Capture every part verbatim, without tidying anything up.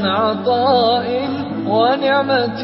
عطاء ونعمة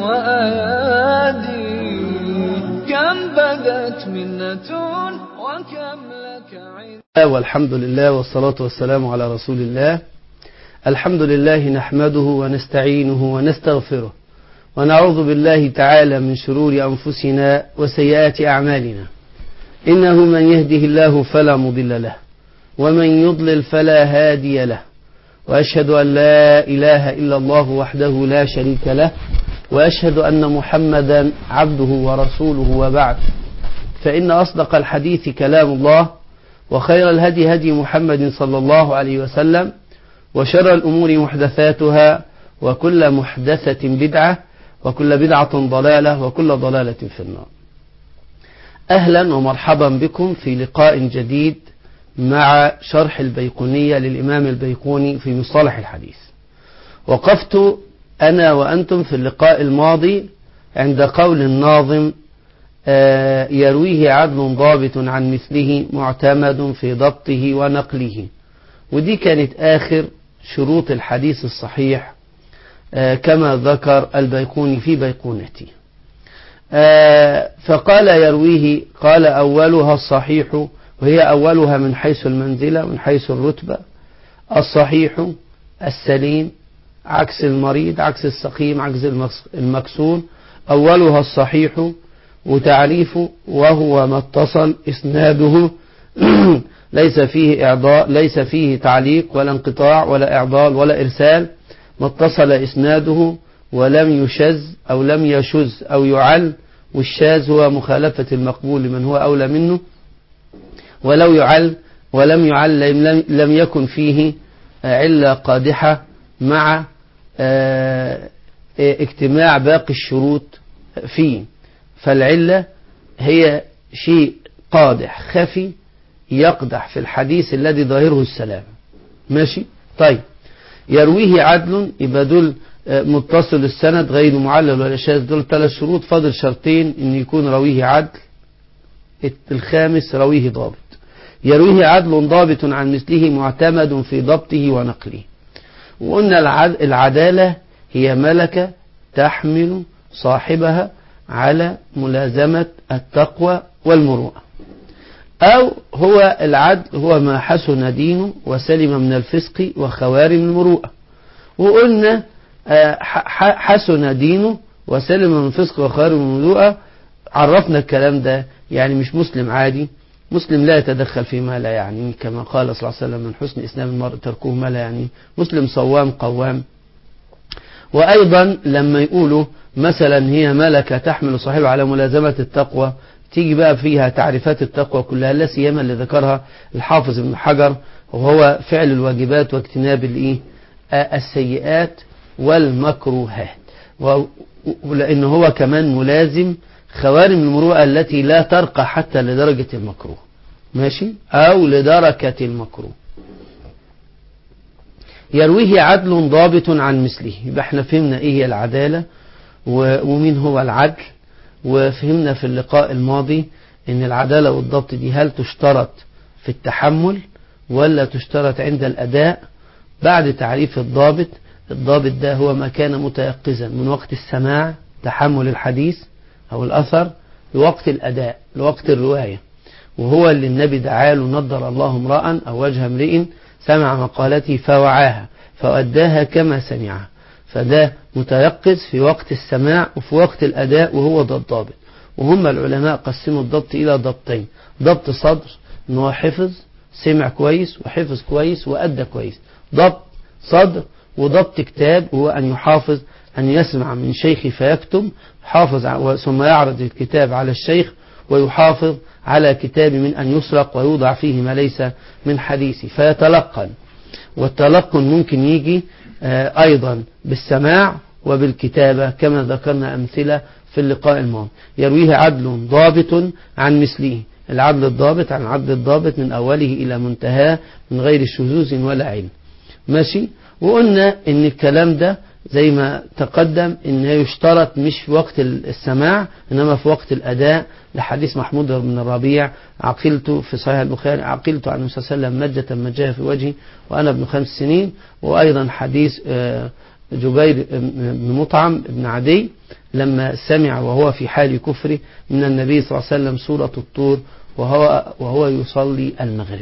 وأيادي، كم بدت منة وكم لك عند. والحمد لله والصلاة والسلام على رسول الله. الحمد لله نحمده ونستعينه ونستغفره، ونعوذ بالله تعالى من شرور أنفسنا وسيئات أعمالنا. إنه من يهده الله فلا مضل له، ومن يضلل فلا هادي له، وأشهد أن لا إله إلا الله وحده لا شريك له، وأشهد أن محمدا عبده ورسوله. وبعد، فإن أصدق الحديث كلام الله، وخير الهدي هدي محمد صلى الله عليه وسلم، وشر الأمور محدثاتها، وكل محدثة بدعة، وكل بدعة ضلالة، وكل ضلالة في النار. أهلا ومرحبا بكم في لقاء جديد مع شرح البيقونية للإمام البيقوني في مصطلح الحديث. وقفت أنا وأنتم في اللقاء الماضي عند قول الناظم: يرويه عدل ضابط عن مثله معتمد في ضبطه ونقله. ودي كانت آخر شروط الحديث الصحيح كما ذكر البيقوني في بيقونته. فقال يرويه، قال أولها الصحيح، وهي أولها من حيث المنزلة ومن حيث الرتبة. الصحيح السليم، عكس المريض، عكس السقيم، عكس المكسور. أولها الصحيح، وتعريفه: وهو ما اتصل إسناده ليس فيه إعضاء، ليس فيه تعليق ولا انقطاع ولا إعضال ولا إرسال، ما اتصل إسناده ولم يشذ أو لم يشذ أو يعل. والشاذ هو مخالفة المقبول لمن هو أولى منه. ولو يعل ولم يعل لم يكن فيه علة قادحة مع اجتماع باقي الشروط فيه. فالعلة هي شيء قادح خفي يقدح في الحديث الذي ظاهره السلام. ماشي؟ طيب، يرويه عدل، يبقى دول متصل السند غير معلل ولا شاذ، دول ثلاث شروط. فاضل شرطين: ان يكون رويه عدل، الخامس رويه ضابط. يرويه عدل ضابط عن مثله معتمد في ضبطه ونقله. وقلنا العدالة هي ملكة تحمل صاحبها على ملازمة التقوى والمروءة. أو هو العدل هو ما حسن دينه وسلم من الفسق وخوارم المروءة. وقلنا حسن دينه وسلم من الفسق وخوارم المروءة، عرفنا الكلام ده يعني مش مسلم عادي، مسلم لا يتدخل فيما لا يعني، كما قال صلى الله عليه وسلم: من حسن إسلام المرء تركه ما لا يعني. مسلم صوام قوام. وأيضا لما يقولوا مثلا هي ملكة تحمل صاحبها على ملازمة التقوى، تيجي بقى فيها تعريفات التقوى كلها، لا سيما اللي ذكرها الحافظ ابن حجر، وهو فعل الواجبات واجتناب الايه السيئات والمكروهات. ولأن هو كمان ملازم خوارم المروءة التي لا ترقى حتى لدرجة المكروه، ماشي، أو لدركة المكروه. يرويه عدل ضابط عن مثله. يبقى احنا فهمنا ايه هي العدالة ومين هو العدل. وفهمنا في اللقاء الماضي ان العدالة والضبط دي هل تشترط في التحمل ولا تشترط عند الأداء. بعد تعريف الضابط، الضابط ده هو ما كان متيقظا من وقت السماع تحمل الحديث أو الأثر لوقت الأداء لوقت الرواية، وهو اللي النبي دعاله: نضر الله امرأ أو وجه امرئ سمع مقالته فوعاها فأداها كما سمعها. فده متيقظ في وقت السماع وفي وقت الأداء، وهو ده الضابط. وهم العلماء قسموا الضبط إلى ضبطين: ضبط صدر، إنه حفظ سمع كويس وحفظ كويس وأدى كويس، ضبط صدر. وضبط كتاب، وهو أن يحافظ أن يسمع من شيخ فيكتب، حافظ ثم يعرض الكتاب على الشيخ، ويحافظ على كتاب من أن يسرق ويوضع فيه ما ليس من حديثه فيتلقن. والتلقن ممكن يجي أيضا بالسماع وبالكتابة كما ذكرنا أمثلة في اللقاء الماضي. يرويه عدل ضابط عن مثله. العدل الضابط عن عدل الضابط من أوله إلى منتهاه من غير شذوذ ولا علم. ماشي. وقلنا إن الكلام ده زي ما تقدم إن يشترط مش في وقت السماع إنما في وقت الأداء، لحديث محمود بن الربيع عقلت في صحيح البخاري عقلت عن النبي صلى الله عليه وسلم مجة مجاها في وجهي وأنا ابن خمس سنين. وأيضا حديث جبير بن مطعم بن عدي لما سمع وهو في حال كفره من النبي صلى الله عليه وسلم سورة الطور وهو, وهو يصلي المغرب.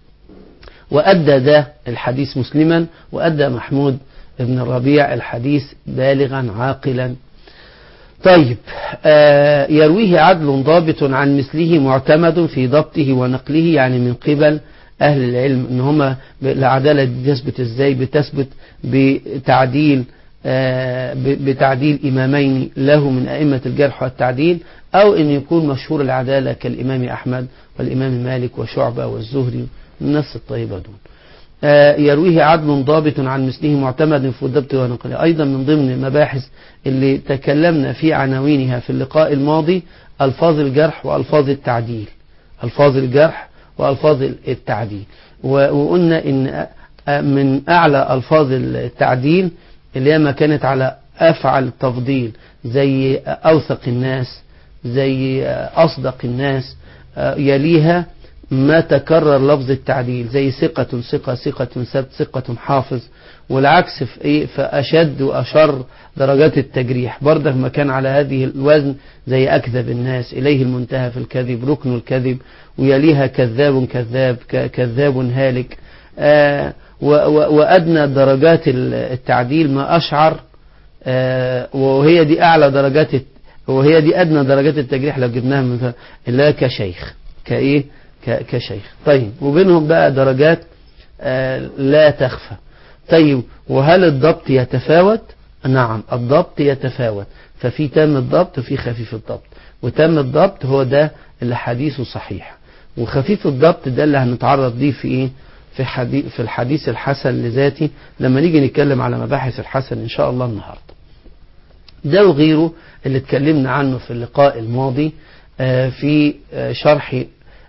وأدى ده الحديث مسلما، وأدى محمود بن الربيع الحديث بالغا عاقلا. طيب آه يرويه عدل ضابط عن مثله معتمد في ضبطه ونقله، يعني من قبل أهل العلم إن هما العدالة دي تثبت إزاي؟ بتثبت بتعديل آه بتعديل إمامين له من أئمة الجرح والتعديل، أو إن يكون مشهور العدالة كالإمام أحمد والإمام مالك وشعبة والزهري الناس الطيبة دول. آه يرويه عدل ضابط عن مثله معتمد في الضبط ونقله. أيضا من ضمن المباحث اللي تكلمنا في عناوينها في اللقاء الماضي ألفاظ الجرح وألفاظ التعديل، ألفاظ الجرح وألفاظ التعديل. وقلنا إن من أعلى ألفاظ التعديل اللي هي ما كانت على أفعل التفضيل زي أوثق الناس، زي أصدق الناس، يليها ما تكرر لفظ التعديل زي ثقة ثقة ثقة ثبت ثقة حافظ. والعكس في إيه؟ فأشد وأشر درجات التجريح برضه ما كان على هذه الوزن زي أكذب الناس، إليه المنتهى في الكذب، ركن الكذب، ويليها كذاب كذاب كذاب هالك. آه وأدنى درجات التعديل ما أشعر، آه وهي دي أعلى درجات، وهي دي أدنى درجات التجريح لو جبناها من اللي كشيخ كإيه كشيخ. طيب وبينهم بقى درجات آه لا تخفى. طيب وهل الضبط يتفاوت؟ نعم الضبط يتفاوت، ففي تام الضبط وفي خفيف الضبط. وتام الضبط هو ده اللي حديثه صحيح، وخفيف الضبط ده اللي هنتعرض ليه في ايه في حديث في الحديث الحسن لذاته لما نيجي نتكلم على مباحث الحسن ان شاء الله النهارده. ده وغيره اللي اتكلمنا عنه في اللقاء الماضي في شرح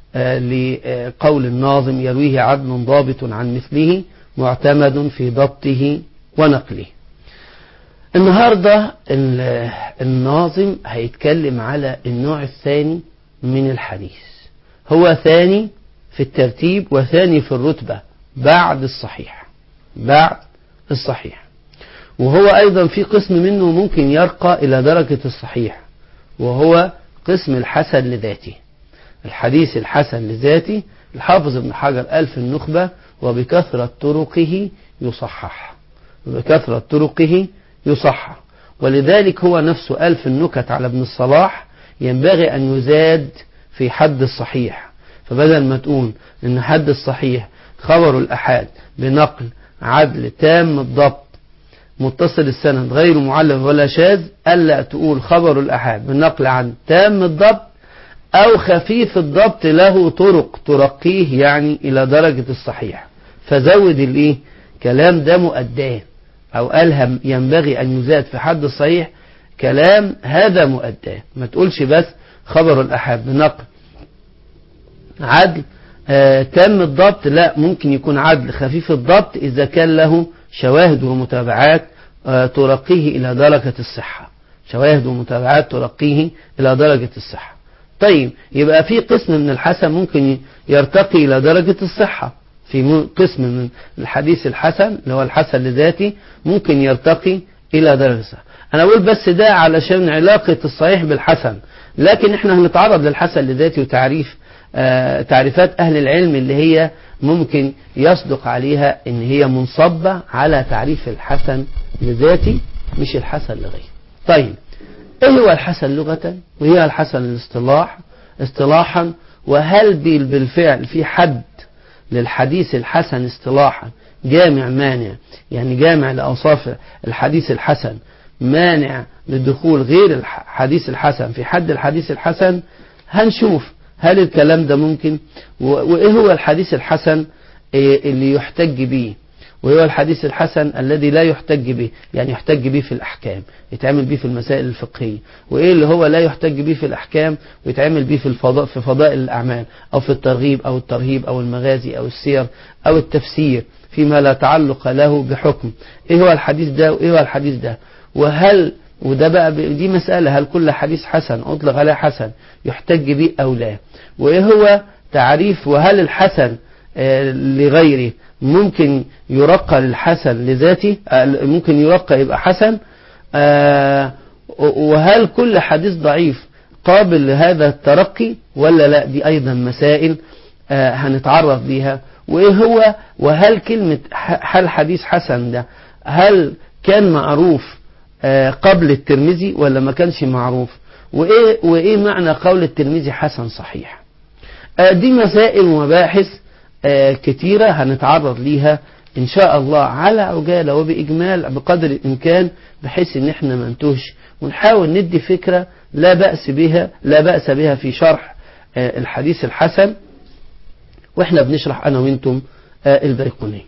لقول الناظم يرويه عدل ضابط عن مثله معتمد في ضبطه ونقله. النهاردة الناظم هيتكلم على النوع الثاني من الحديث، هو ثاني في الترتيب وثاني في الرتبة بعد الصحيح، بعد الصحيح. وهو أيضا في قسم منه ممكن يرقى إلى درجة الصحيح، وهو قسم الحسن لذاته. الحديث الحسن لذاته الحافظ ابن حجر قال في النخبة وبكثرة طرقه يصحح، وبكثرة طرقه يصحح. ولذلك هو نفسه قال في النكت على ابن الصلاح ينبغي أن يزاد في حد الصحيح، فبدل ما تقول إن حد الصحيح خبر الأحاد بنقل عدل تام الضبط متصل السند غير معلل ولا شاذ، ألا تقول خبر الأحاد بنقل عن تام الضبط أو خفيف الضبط له طرق ترقيه يعني إلى درجة الصحيح، فزود الإيه كلام ده مؤداه، أو قالها ينبغي أن يزاد في حد الصحيح كلام هذا مؤداه. ما تقولش بس خبر الأحاد بنقل عدل آه تام الضبط، لا، ممكن يكون عدل خفيف الضبط إذا كان له شواهد ومتابعات آه ترقيه إلى درجة الصحة، شواهد ومتابعات ترقيه إلى درجة الصحة. طيب يبقى في قسم من الحسن ممكن يرتقي إلى درجة الصحة، في قسم من الحديث الحسن اللي هو الحسن لذاته ممكن يرتقي إلى درجة الصحة. أنا أقول بس ده علشان علاقة الصحيح بالحسن، لكن احنا هنتعرض للحسن لذاته وتعريف آه تعريفات أهل العلم اللي هي ممكن يصدق عليها إن هي منصبة على تعريف الحسن لذاته مش الحسن لغيره. طيب ايه هو الحسن لغة وهي الحسن الاصطلاح اصطلاحا، وهل بالفعل في حد للحديث الحسن اصطلاحا جامع مانع، يعني جامع لأوصاف الحديث الحسن مانع لدخول غير الحديث الحسن في حد الحديث الحسن؟ هنشوف هل الكلام ده ممكن، وايه هو الحديث الحسن اللي يحتج به، وهو الحديث الحسن الذي لا يحتج به، يعني يحتج به في الأحكام يتعمل به في المسائل الفقهية، وإيه اللي هو لا يحتج به في الأحكام ويتعمل به في الفضاء في فضائل الأعمال أو في الترغيب أو الترهيب أو المغازي أو السير أو التفسير. فيما لا تعلق له بحكم. إيه هو الحديث ده وإيه هو الحديث ده، وهل وده بقى دي مسألة، هل كل حديث حسن أطلق عليه حسن يحتج به أو لا، وإيه هو تعريف، وهل الحسن لغيره ممكن يرقى للحسن لذاته، ممكن يرقى يبقى حسن، وهل كل حديث ضعيف قابل لهذا الترقي ولا لا. دي أيضا مسائل هنتعرض ليها. وإيه هو وهل كلمة هل حديث حسن ده هل كان معروف قبل الترمذي ولا ما كانش معروف، وإيه, وإيه معنى قول الترمذي حسن صحيح. دي مسائل ومباحث كتيرة هنتعرض ليها إن شاء الله على عجالة وبإجمال بقدر الإمكان، بحيث إن إحنا ما ننتهش ونحاول ندي فكرة لا بأس بها لا بأس بها في شرح الحديث الحسن وإحنا بنشرح أنا وإنتم البيقوني.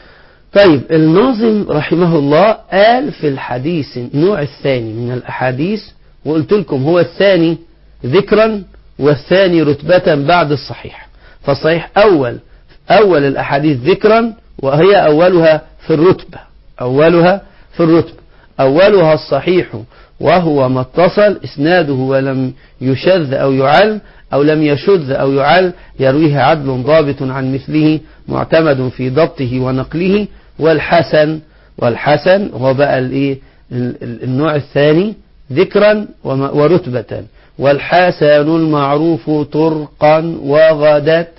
طيب الناظم رحمه الله قال في الحديث النوع الثاني من الأحاديث، وقلت لكم هو الثاني ذكرا والثاني رتبة بعد الصحيح. فالصحيح أول أول الأحاديث ذكرا وهي أولها في الرتبة أولها في الرتبة أولها الصحيح وهو ما اتصل إسناده ولم يشذ أو يعل أو لم يشذ أو يعل يرويه عدل ضابط عن مثله معتمد في ضبطه ونقله. والحسن والحسن هو بقى الايه النوع الثاني ذكرا ورتبة. والحسن المعروف طرقا وغدت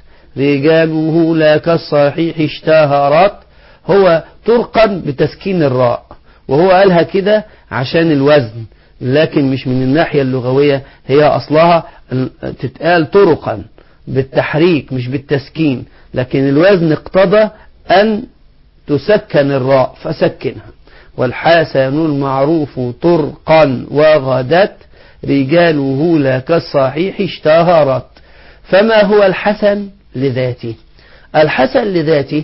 رجاله لا كالصحيح اشتهرت. هو طرقا بتسكين الراء، وهو قالها كده عشان الوزن، لكن مش من الناحية اللغوية، هي أصلها تتقال طرقا بالتحريك مش بالتسكين، لكن الوزن اقتضى أن تسكن الراء فسكنها. والحسن المعروف طرقا وغدت رجاله لا كالصحيح اشتهرت. فما هو الحسن لذاته؟ الحسن لذاته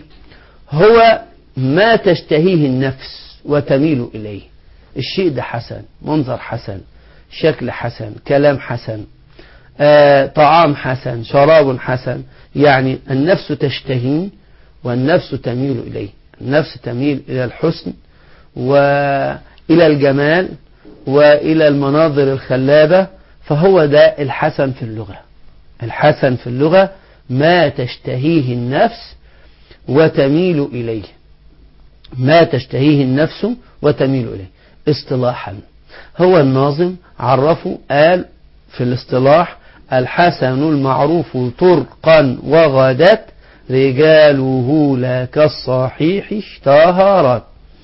هو ما تشتهيه النفس وتميل إليه. الشيء ده حسن، منظر حسن، شكل حسن، كلام حسن، آه، طعام حسن، شراب حسن، يعني النفس تشتهيه والنفس تميل إليه. النفس تميل إلى الحسن وإلى الجمال وإلى المناظر الخلابة، فهو ده الحسن في اللغة. الحسن في اللغة ما تشتهيه النفس وتميل إليه، ما تشتهيه النفس وتميل إليه. اصطلاحا هو الناظم عرفه قال في الاصطلاح الحسن المعروف طرقا وغدت رجاله لا كالصحيح اشتهرت.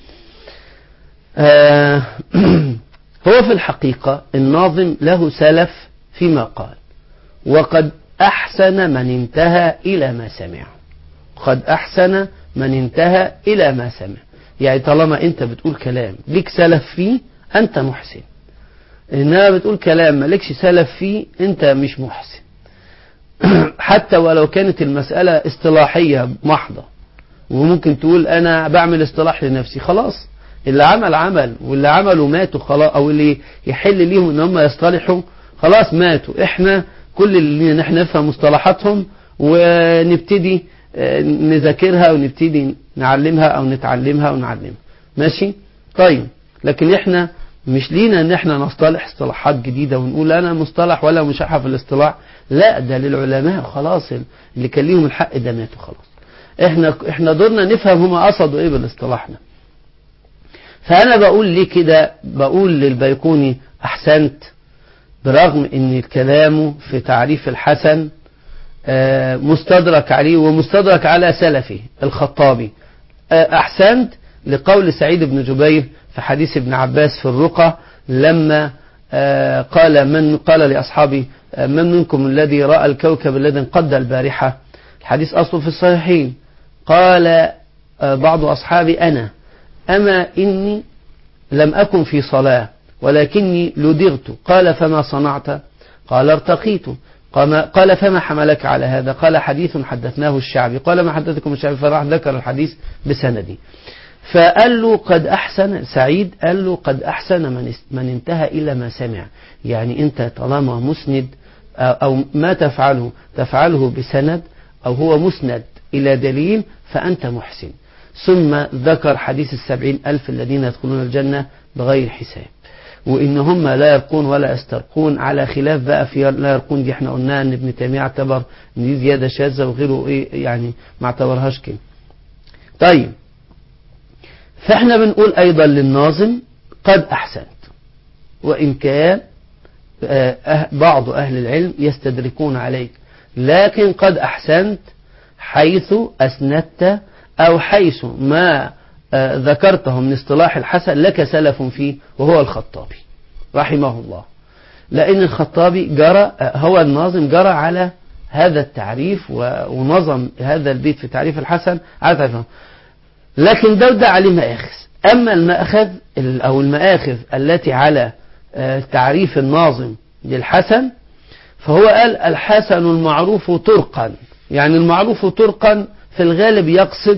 آه هو في الحقيقة الناظم له سلف فيما قال، وقد أحسن من انتهى إلى ما سمع. قد أحسن من انتهى إلى ما سمع، يعني طالما أنت بتقول كلام ليك سلف فيه أنت محسن، إنما بتقول كلام مالكش سلف فيه أنت مش محسن. حتى ولو كانت المسألة اصطلاحية محضة، وممكن تقول أنا بعمل اصطلاح لنفسي، خلاص اللي عمل عمل واللي عملوا ماتوا خلاص، أو اللي يحل ليهم إن هم يصطلحوا خلاص ماتوا. إحنا كل اللي نحن نفهم مصطلحاتهم ونبتدي نذاكرها ونبتدي نعلمها أو نتعلمها ونعلمها، ماشي طيب. لكن إحنا مش لينا ان احنا نصطلح اصطلاحات جديدة ونقول انا مصطلح ولا مش في الاصطلاح، لا ده للعلماء خلاص، اللي كان ليهم الحق ده ماتوا خلاص. احنا احنا دورنا نفهم هما قصدوا ايه بالاصطلاحنا. فانا بقول ليه كده، بقول للبيقوني احسنت، برغم ان كلامه في تعريف الحسن مستدرك عليه ومستدرك على سلفه الخطابي. احسنت لقول سعيد بن جبير في حديث ابن عباس في الرقى لما قال من قال لأصحابه من منكم الذي رأى الكوكب الذي انقض البارحة. الحديث أصله في الصحيحين. قال بعض أصحابي أنا أما إني لم أكن في صلاة ولكني لدغت. قال فما صنعت؟ قال ارتقيت. قال فما حملك على هذا؟ قال حديث حدثناه الشعبي. قال ما حدثكم الشعبي؟ فراح ذكر الحديث بسندي. فقال له قد أحسن سعيد، قال له قد أحسن من من انتهى إلى ما سمع. يعني أنت طالما مسند أو ما تفعله تفعله بسند أو هو مسند إلى دليل فأنت محسن. ثم ذكر حديث السبعين ألف الذين يدخلون الجنة بغير حساب، وإن هم لا يرقون ولا يسترقون، على خلاف بقى في لا يرقون دي احنا قلنا ان ابن تيمية اعتبر ان دي زيادة شاذة وغيره ايه يعني ما اعتبرهاش كده. طيب فاحنا بنقول ايضا للناظم قد احسنت، وان كان بعض اهل العلم يستدركون عليك، لكن قد احسنت حيث اسندت او حيث ما ذكرته من اصطلاح الحسن لك سلف فيه وهو الخطابي رحمه الله، لأن الخطابي جرى هو الناظم جرى على هذا التعريف ونظم هذا البيت في تعريف الحسن على تعريفه. لكن ده وده عليه مآخذ، أما المأخذ أو المآخذ التي على تعريف الناظم للحسن فهو قال الحسن المعروف طرقا، يعني المعروف طرقا في الغالب يقصد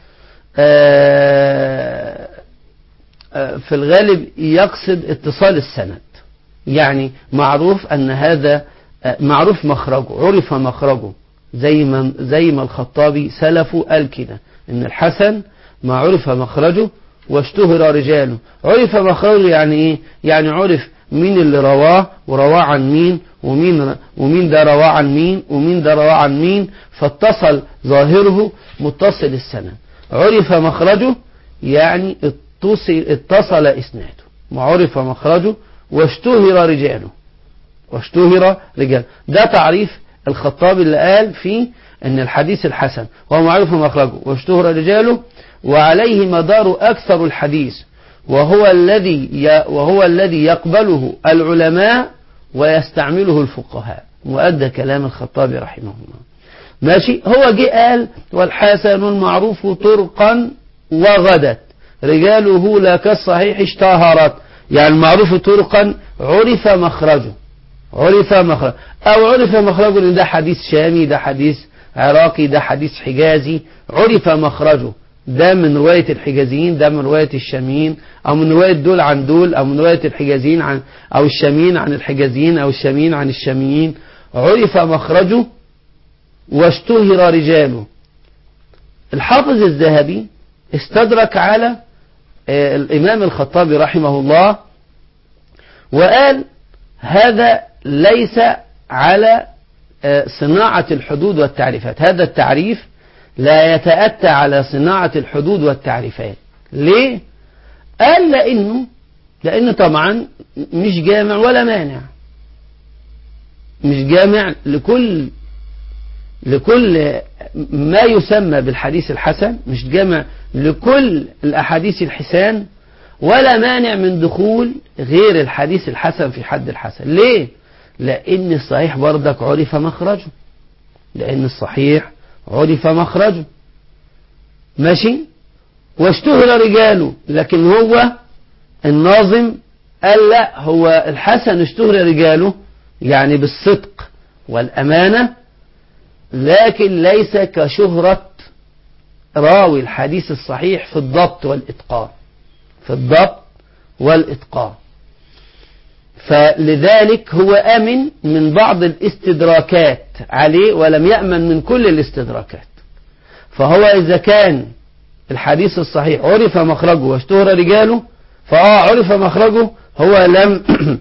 في الغالب يقصد اتصال السند، يعني معروف أن هذا معروف مخرجه، عرف مخرجه، زي ما زي ما الخطابي سلفه قال كده ان الحسن ما عرف مخرجه واشتهر رجاله. عرف مخرجه يعني ايه؟ يعني عرف مين اللي رواه ورواه عن مين، ومين ومين ده رواه عن مين، ومين ده رواه عن مين، فاتصل ظاهره متصل السند. عرف مخرجه يعني اتصل, اتصل اسناده، وعرف مخرجه واشتهر رجاله، واشتهر رجاله. ده تعريف الخطابي اللي قال فيه ان الحديث الحسن هو معروف مخرجه واشتهر رجاله، وعليه مدار اكثر الحديث، وهو الذي وهو الذي يقبله العلماء ويستعمله الفقهاء. مؤدى كلام الخطابي رحمه الله. ماشي. هو جه قال والحسن المعروف طرقا وغدت رجاله لا كالصحيح اشتهرت، يعني المعروف طرقا عرف مخرجه، عرف مخرجه او عرف مخرجه ان ده حديث شامي، ده حديث عراقي، ده حديث حجازي، عرف مخرجه، ده من رواية الحجازيين، ده من رواية الشاميين، او من رواية دول عن دول، او من رواية الحجازيين عن او الشاميين عن الحجازيين، او الشاميين عن الشاميين. عرف مخرجه واشتهر رجاله. الحافظ الذهبي استدرك على الإمام الخطابي رحمه الله وقال هذا ليس على صناعة الحدود والتعريفات، هذا التعريف لا يتأتى على صناعة الحدود والتعريفات. ليه؟ قال لأنه لأنه طبعا مش جامع ولا مانع، مش جامع لكل لكل ما يسمى بالحديث الحسن، مش جامع لكل الأحاديث الحسان، ولا مانع من دخول غير الحديث الحسن في حد الحسن. ليه؟ لأن الصحيح بردك عرف مخرجه، لأن الصحيح عرف مخرجه. ماشي. واشتهر رجاله، لكن هو الناظم قال لا، هو الحسن اشتهر رجاله يعني بالصدق والأمانة، لكن ليس كشهرة راوي الحديث الصحيح في الضبط والإتقان، في الضبط والإتقان. فلذلك هو أمن من بعض الاستدراكات عليه ولم يأمن من كل الاستدراكات. فهو إذا كان الحديث الصحيح عرف مخرجه واشتهر رجاله، فآه عرف مخرجه، هو لم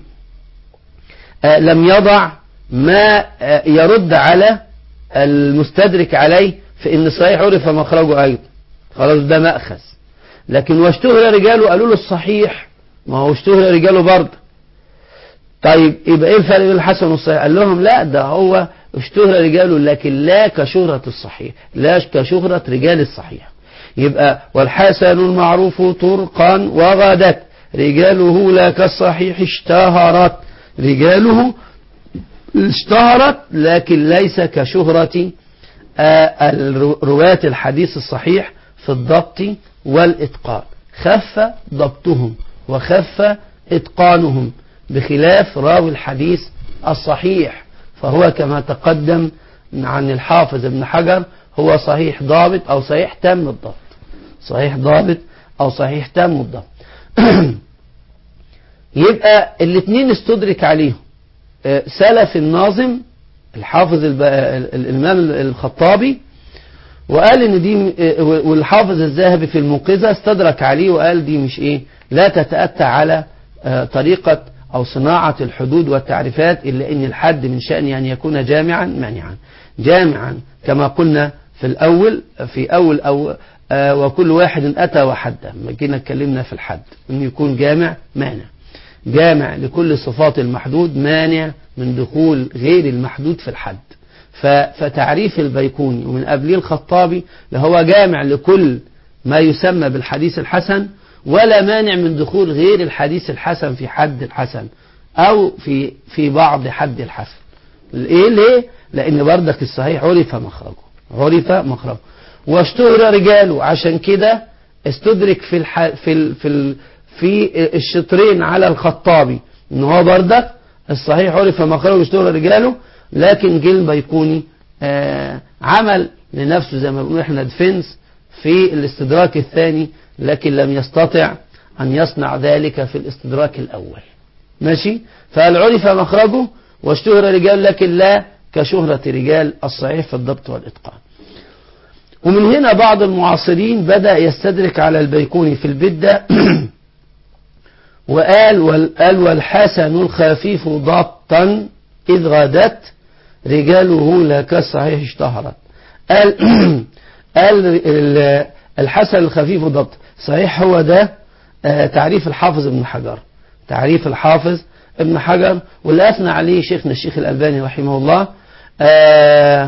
لم يضع ما يرد على المستدرك عليه في ان الصحيح عرف مخرجه ايضا، خلاص ده مأخذ. لكن واشتهر رجاله قالوا له الصحيح ما هو اشتهر رجاله برضه. طيب يبقى ايه الفرق بين الحسن والصحيح؟ قال لهم لا، ده هو اشتهر رجاله لكن لا كشهرة الصحيح، لا كشهرة رجال الصحيح. يبقى والحسن المعروف طرقا وغدت رجاله لا كالصحيح اشتهرت رجاله، اشتهرت لكن ليس كشهرة رواة الحديث الصحيح في الضبط والإتقان. خف ضبطهم وخف إتقانهم بخلاف راوي الحديث الصحيح، فهو كما تقدم عن الحافظ ابن حجر هو صحيح ضابط أو صحيح تام الضبط، صحيح ضابط أو صحيح تام الضبط. يبقى الاثنين استدرك عليهم سلف الناظم الحافظ الإمام الخطابي، وقال ان دي، والحافظ الذهبي في الموقظة استدرك عليه وقال دي مش ايه، لا تتأتى على طريقة او صناعة الحدود والتعريفات، الا ان الحد من شأنه ان يكون جامعا مانعا. جامعا كما قلنا في الاول في اول او آه وكل واحد اتى وحده، لما جينا اتكلمنا في الحد انه يكون جامع مانع، جامع لكل صفات المحدود، مانع من دخول غير المحدود في الحد. فتعريف البيقوني ومن قبله الخطابي هو جامع لكل ما يسمى بالحديث الحسن، ولا مانع من دخول غير الحديث الحسن في حد الحسن او في في بعض حد الحسن. ايه ليه؟ لان بردك الصحيح عرف مخرجه، عرف مخرجه واشتهر رجاله، عشان كده استدرك في الح... في ال... في ال... في الشطرين على الخطابي ان هو بردك الصحيح عرف مخرجه واشتهر رجاله، لكن جه البيقوني آه عمل لنفسه زي ما بنقول احنا ديفنس في الاستدراك الثاني، لكن لم يستطع ان يصنع ذلك في الاستدراك الاول. ماشي؟ فالعرف مخرجه واشتهر رجال، لكن لا كشهرة رجال الصحيح في الضبط والإتقان. ومن هنا بعض المعاصرين بدأ يستدرك على البيقوني في البدة وقال وقال والحسن الخفيف ضبطا إذ غدت رجاله لا كالصحيح اشتهرت. قال قال الحسن الخفيف ضبط صحيح، هو ده تعريف الحافظ ابن حجر، تعريف الحافظ ابن حجر واللي أثنى عليه شيخنا الشيخ الألباني رحمه الله. آه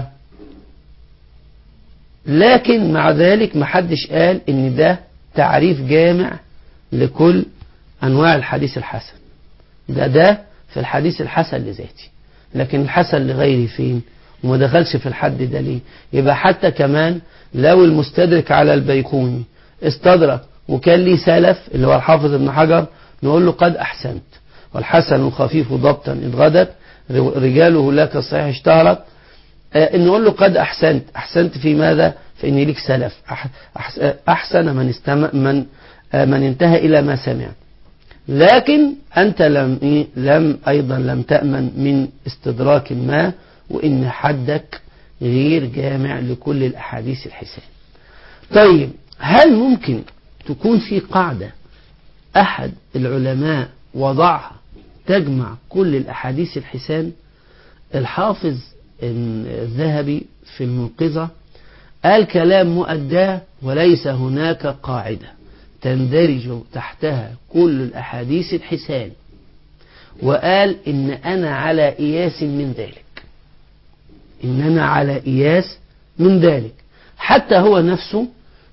لكن مع ذلك ما حدش قال ان ده تعريف جامع لكل انواع الحديث الحسن، ده ده في الحديث الحسن لذاتي، لكن الحسن لغيره فين؟ وما دخلش في الحد ده ليه؟ يبقى حتى كمان لو المستدرك على البيقوني استدرك وكان ليه سلف اللي هو الحافظ ابن حجر، نقول له قد أحسنت، والحسن الخفيف ضبطا إذ غدت رجاله لك الصحيح اشتهرت. آه نقول له قد أحسنت، أحسنت في ماذا؟ فإن لك سلف أحسن من استمع من آه من انتهى إلى ما سمع، لكن أنت لم إيه لم أيضا لم تأمن من استدراك ما، وإن حدك غير جامع لكل الأحاديث الحسان. طيب هل ممكن تكون في قاعدة أحد العلماء وضعها تجمع كل الأحاديث الحسان؟ الحافظ الذهبي في الموقظة قال كلام مؤداه وليس هناك قاعدة تندرج تحتها كل الأحاديث الحسان، وقال إن أنا على إياس من ذلك، إن أنا على إياس من ذلك. حتى هو نفسه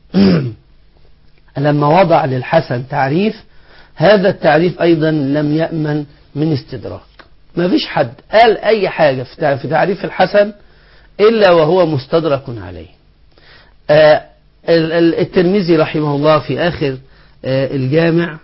لما وضع للحسن تعريف، هذا التعريف أيضا لم يأمن من استدراك. ما فيش حد قال أي حاجة في تعريف الحسن إلا وهو مستدرك عليه. آه الترمذي رحمه الله في آخر آه الجامع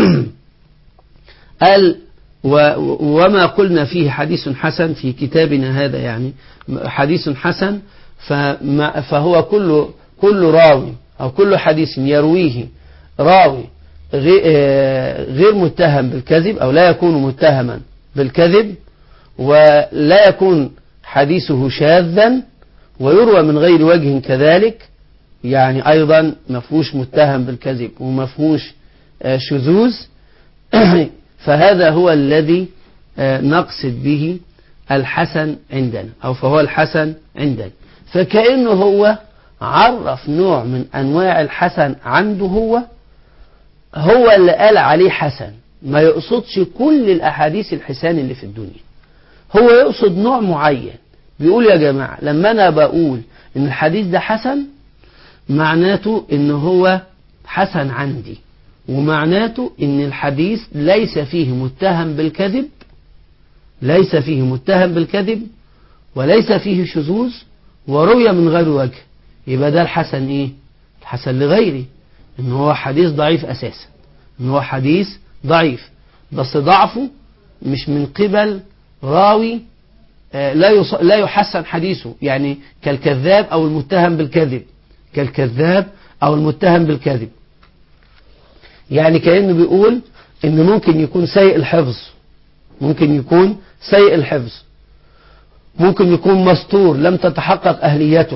قال وما قلنا فيه حديث حسن في كتابنا هذا، يعني حديث حسن فهو كل كل راوي أو كل حديث يرويه راوي غير متهم بالكذب أو لا يكون متهما بالكذب، ولا يكون حديثه شاذا ويروى من غير وجه كذلك، يعني أيضا مفهوش متهم بالكذب ومفهوش شذوذ. فهذا هو الذي نقصد به الحسن عندنا، أو فهو الحسن عندنا. فكأنه هو عرف نوع من أنواع الحسن عنده، هو هو اللي قال عليه حسن، ما يقصدش كل الأحاديث الحسان اللي في الدنيا، هو يقصد نوع معين. بيقول يا جماعة لما أنا بقول إن الحديث ده حسن، معناته إن هو حسن عندي، ومعناته إن الحديث ليس فيه متهم بالكذب، ليس فيه متهم بالكذب وليس فيه شذوذ وروي من غير وجه. يبقى ده الحسن إيه؟ الحسن لغيري، إن هو حديث ضعيف أساسا، إن هو حديث ضعيف، بس ضعفه مش من قبل راوي لا يص... لا يحسن حديثه، يعني كالكذاب أو المتهم بالكذب، كالكذاب أو المتهم بالكذب. يعني كأنه بيقول إن ممكن يكون سيء الحفظ، ممكن يكون سيء الحفظ، ممكن يكون مستور لم تتحقق أهليته،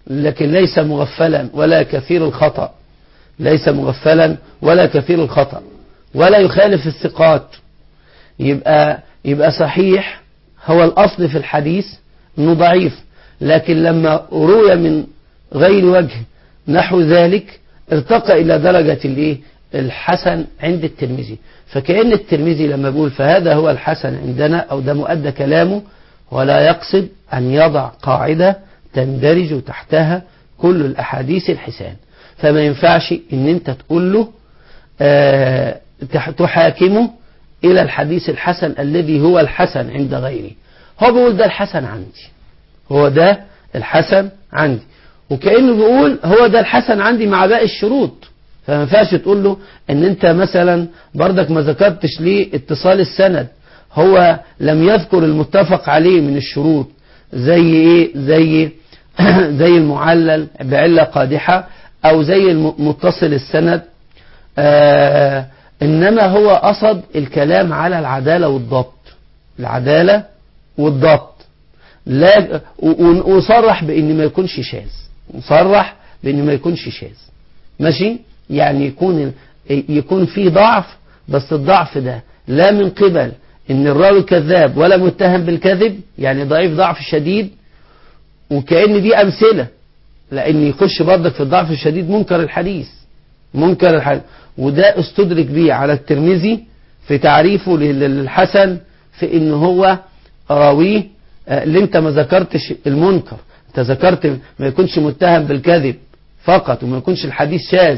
لكن ليس مغفلا ولا كثير الخطأ، ليس مغفلا ولا كثير الخطأ ولا يخالف الثقات، يبقى يبقى صحيح هو الأصل في الحديث انه ضعيف، لكن لما روي من غير وجه نحو ذلك ارتقى إلى درجة الايه الحسن عند الترمذي. فكأن الترمذي لما بيقول فهذا هو الحسن عندنا أو ده مؤدى كلامه، ولا يقصد أن يضع قاعدة تندرج تحتها كل الأحاديث الحسان. فما ينفعش ان انت تقول له اه تحاكمه إلى الحديث الحسن الذي هو الحسن عند غيره. هو بيقول ده الحسن عندي، هو ده الحسن عندي، وكأنه بيقول هو ده الحسن عندي مع باقي الشروط. فما ينفعش تقول له ان انت مثلا بردك ما ذكرتش ليه اتصال السند، هو لم يذكر المتفق عليه من الشروط زي ايه زي زي المعلل بعلة قادحة او زي المتصل السند، آه إنما هو قصد الكلام على العدالة والضبط، العدالة والضبط، لا وصرح بأن ما يكونش شاذ، وصرح بأن ما يكونش شاذ، ماشي، يعني يكون يكون فيه ضعف، بس الضعف ده لا من قبل إن الراوي كذاب ولا متهم بالكذب، يعني ضعيف ضعف شديد، وكأن دي أمثلة، لأن يخش برضك في الضعف الشديد منكر الحديث، منكر الحديث، وده استدرك بيه على الترمذي في تعريفه للحسن في ان هو راويه اللي انت ما ذكرتش المنكر، انت ذكرت ما يكونش متهم بالكذب فقط وما يكونش الحديث شاذ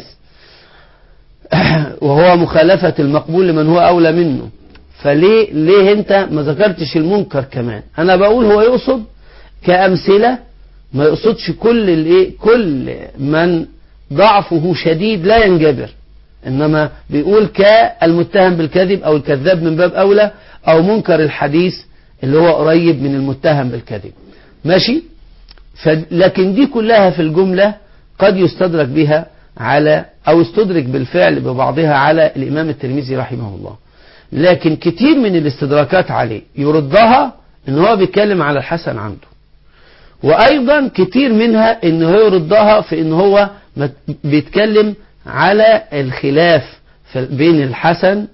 وهو مخالفة المقبول لمن هو اولى منه، فليه ليه انت ما ذكرتش المنكر كمان؟ انا بقول هو يقصد كأمثلة، ما يقصدش كل الايه كل من ضعفه شديد لا ينجبر، إنما بيقول كالمتهم بالكذب أو الكذاب من باب أولى أو منكر الحديث اللي هو قريب من المتهم بالكذب، ماشي. لكن دي كلها في الجملة قد يستدرك بها على أو استدرك بالفعل ببعضها على الإمام الترمذي رحمه الله، لكن كتير من الاستدراكات عليه يردها إن هو بيتكلم على الحسن عنده، وأيضا كتير منها إن هو يردها في إن هو بيتكلم على الخلاف بين الحسن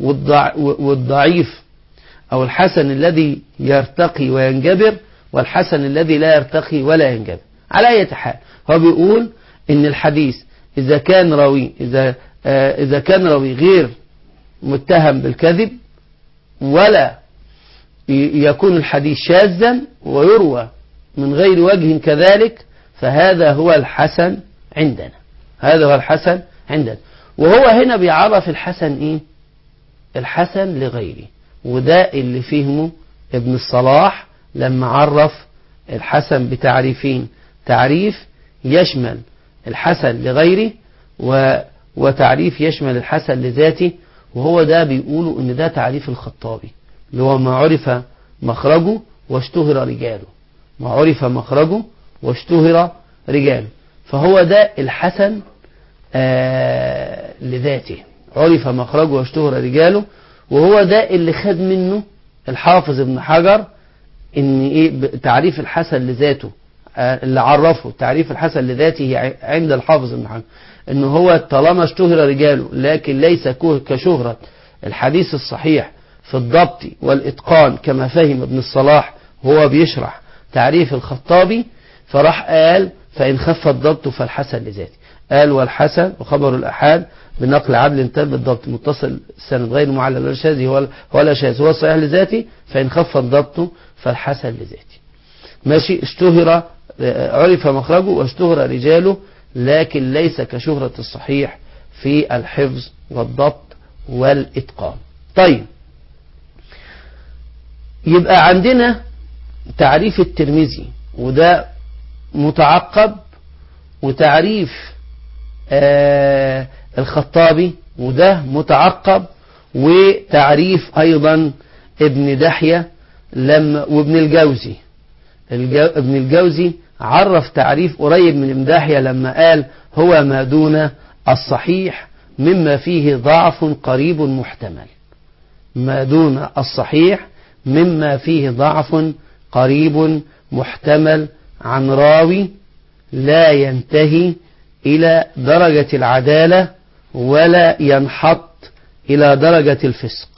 والضعيف، أو الحسن الذي يرتقي وينجبر والحسن الذي لا يرتقي ولا ينجبر. على أي حال هو بيقول إن الحديث إذا كان راوي إذا آه إذا كان راوي غير متهم بالكذب ولا يكون الحديث شاذا ويروى من غير وجه كذلك، فهذا هو الحسن عندنا، هذا هو الحسن عندنا. وهو هنا بيعرف الحسن ايه؟ الحسن لغيره، وده اللي فهمه ابن الصلاح لما عرف الحسن بتعريفين، تعريف يشمل الحسن لغيره و... وتعريف يشمل الحسن لذاته، وهو ده بيقولوا ان ده تعريف الخطابي اللي هو ما عرف مخرجه واشتهر رجاله، ما عرف مخرجه واشتهر رجاله، فهو ده الحسن آه لذاته، عرف مخرجه واشتهر رجاله، وهو ده اللي خد منه الحافظ ابن حجر ان ايه تعريف الحسن لذاته، آه اللي عرفه تعريف الحسن لذاته عند الحافظ ابن حجر ان هو طالما اشتهر رجاله لكن ليس كشهرة الحديث الصحيح في الضبط والاتقان كما فهم ابن الصلاح وهو بيشرح تعريف الخطابي، فراح قال فإن خف الضبط فالحسن لذاته، قال والحسن وخبر الأحاد بنقل عدل تام بالضبط متصل السند غير معلل ولا شاذ ولا شاذ هو الصحيح لذاته، فإن خف الضبط فالحسن لذاته، ماشي. اشتهر عرف مخرجه واشتهر رجاله لكن ليس كشهرة الصحيح في الحفظ والضبط والإتقان. طيب يبقى عندنا تعريف الترمذي وده متعقب، وتعريف آه الخطابي وده متعقب، وتعريف أيضا ابن دحية لما وابن الجوزي الجو ابن الجوزي عرف تعريف قريب من ابن دحية لما قال هو ما دون الصحيح مما فيه ضعف قريب محتمل، ما دون الصحيح مما فيه ضعف قريب محتمل عن راوي لا ينتهي إلى درجة العدالة ولا ينحط إلى درجة الفسق.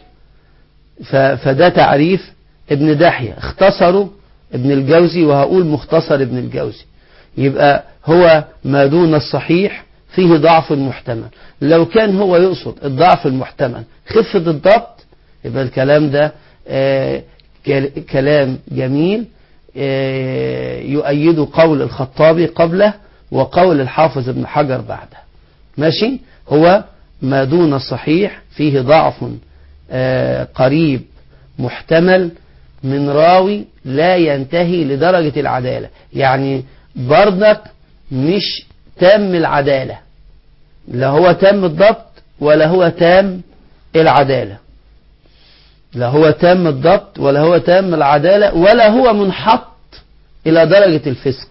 فده تعريف ابن دحية، اختصره ابن الجوزي، وهقول مختصر ابن الجوزي. يبقى هو ما دون الصحيح فيه ضعف محتمل. لو كان هو يقصد الضعف المحتمل خفة الضبط، يبقى الكلام ده آه كلام جميل آه يؤيد قول الخطابي قبله وقول الحافظ ابن حجر بعده. ماشي. هو ما دون الصحيح فيه ضعف آه قريب محتمل من راوي لا ينتهي لدرجة العدالة، يعني برضك مش تام العدالة، لا هو تام الضبط ولا هو تام العدالة، لا هو تام الضبط ولا هو تام العدالة ولا هو منحط إلى درجة الفسق.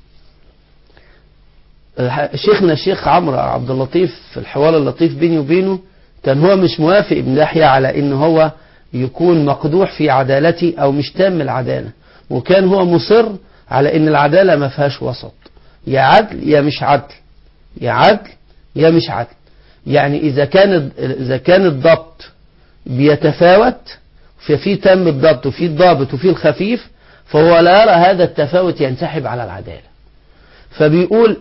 شيخنا الشيخ عمرو عبد اللطيف في الحوار اللطيف بيني وبينه كان هو مش موافق ابن دحية على إن هو يكون مقدوح في عدالته أو مش تام العدالة، وكان هو مصر على إن العدالة ما فيهاش وسط، يا عدل يا مش عدل، يا عدل يا مش عدل. يعني إذا كان إذا كان الضبط بيتفاوت، ففي تام الضبط وفي الضابط وفي الخفيف، فهو لا يرى هذا التفاوت ينسحب على العدالة. فبيقول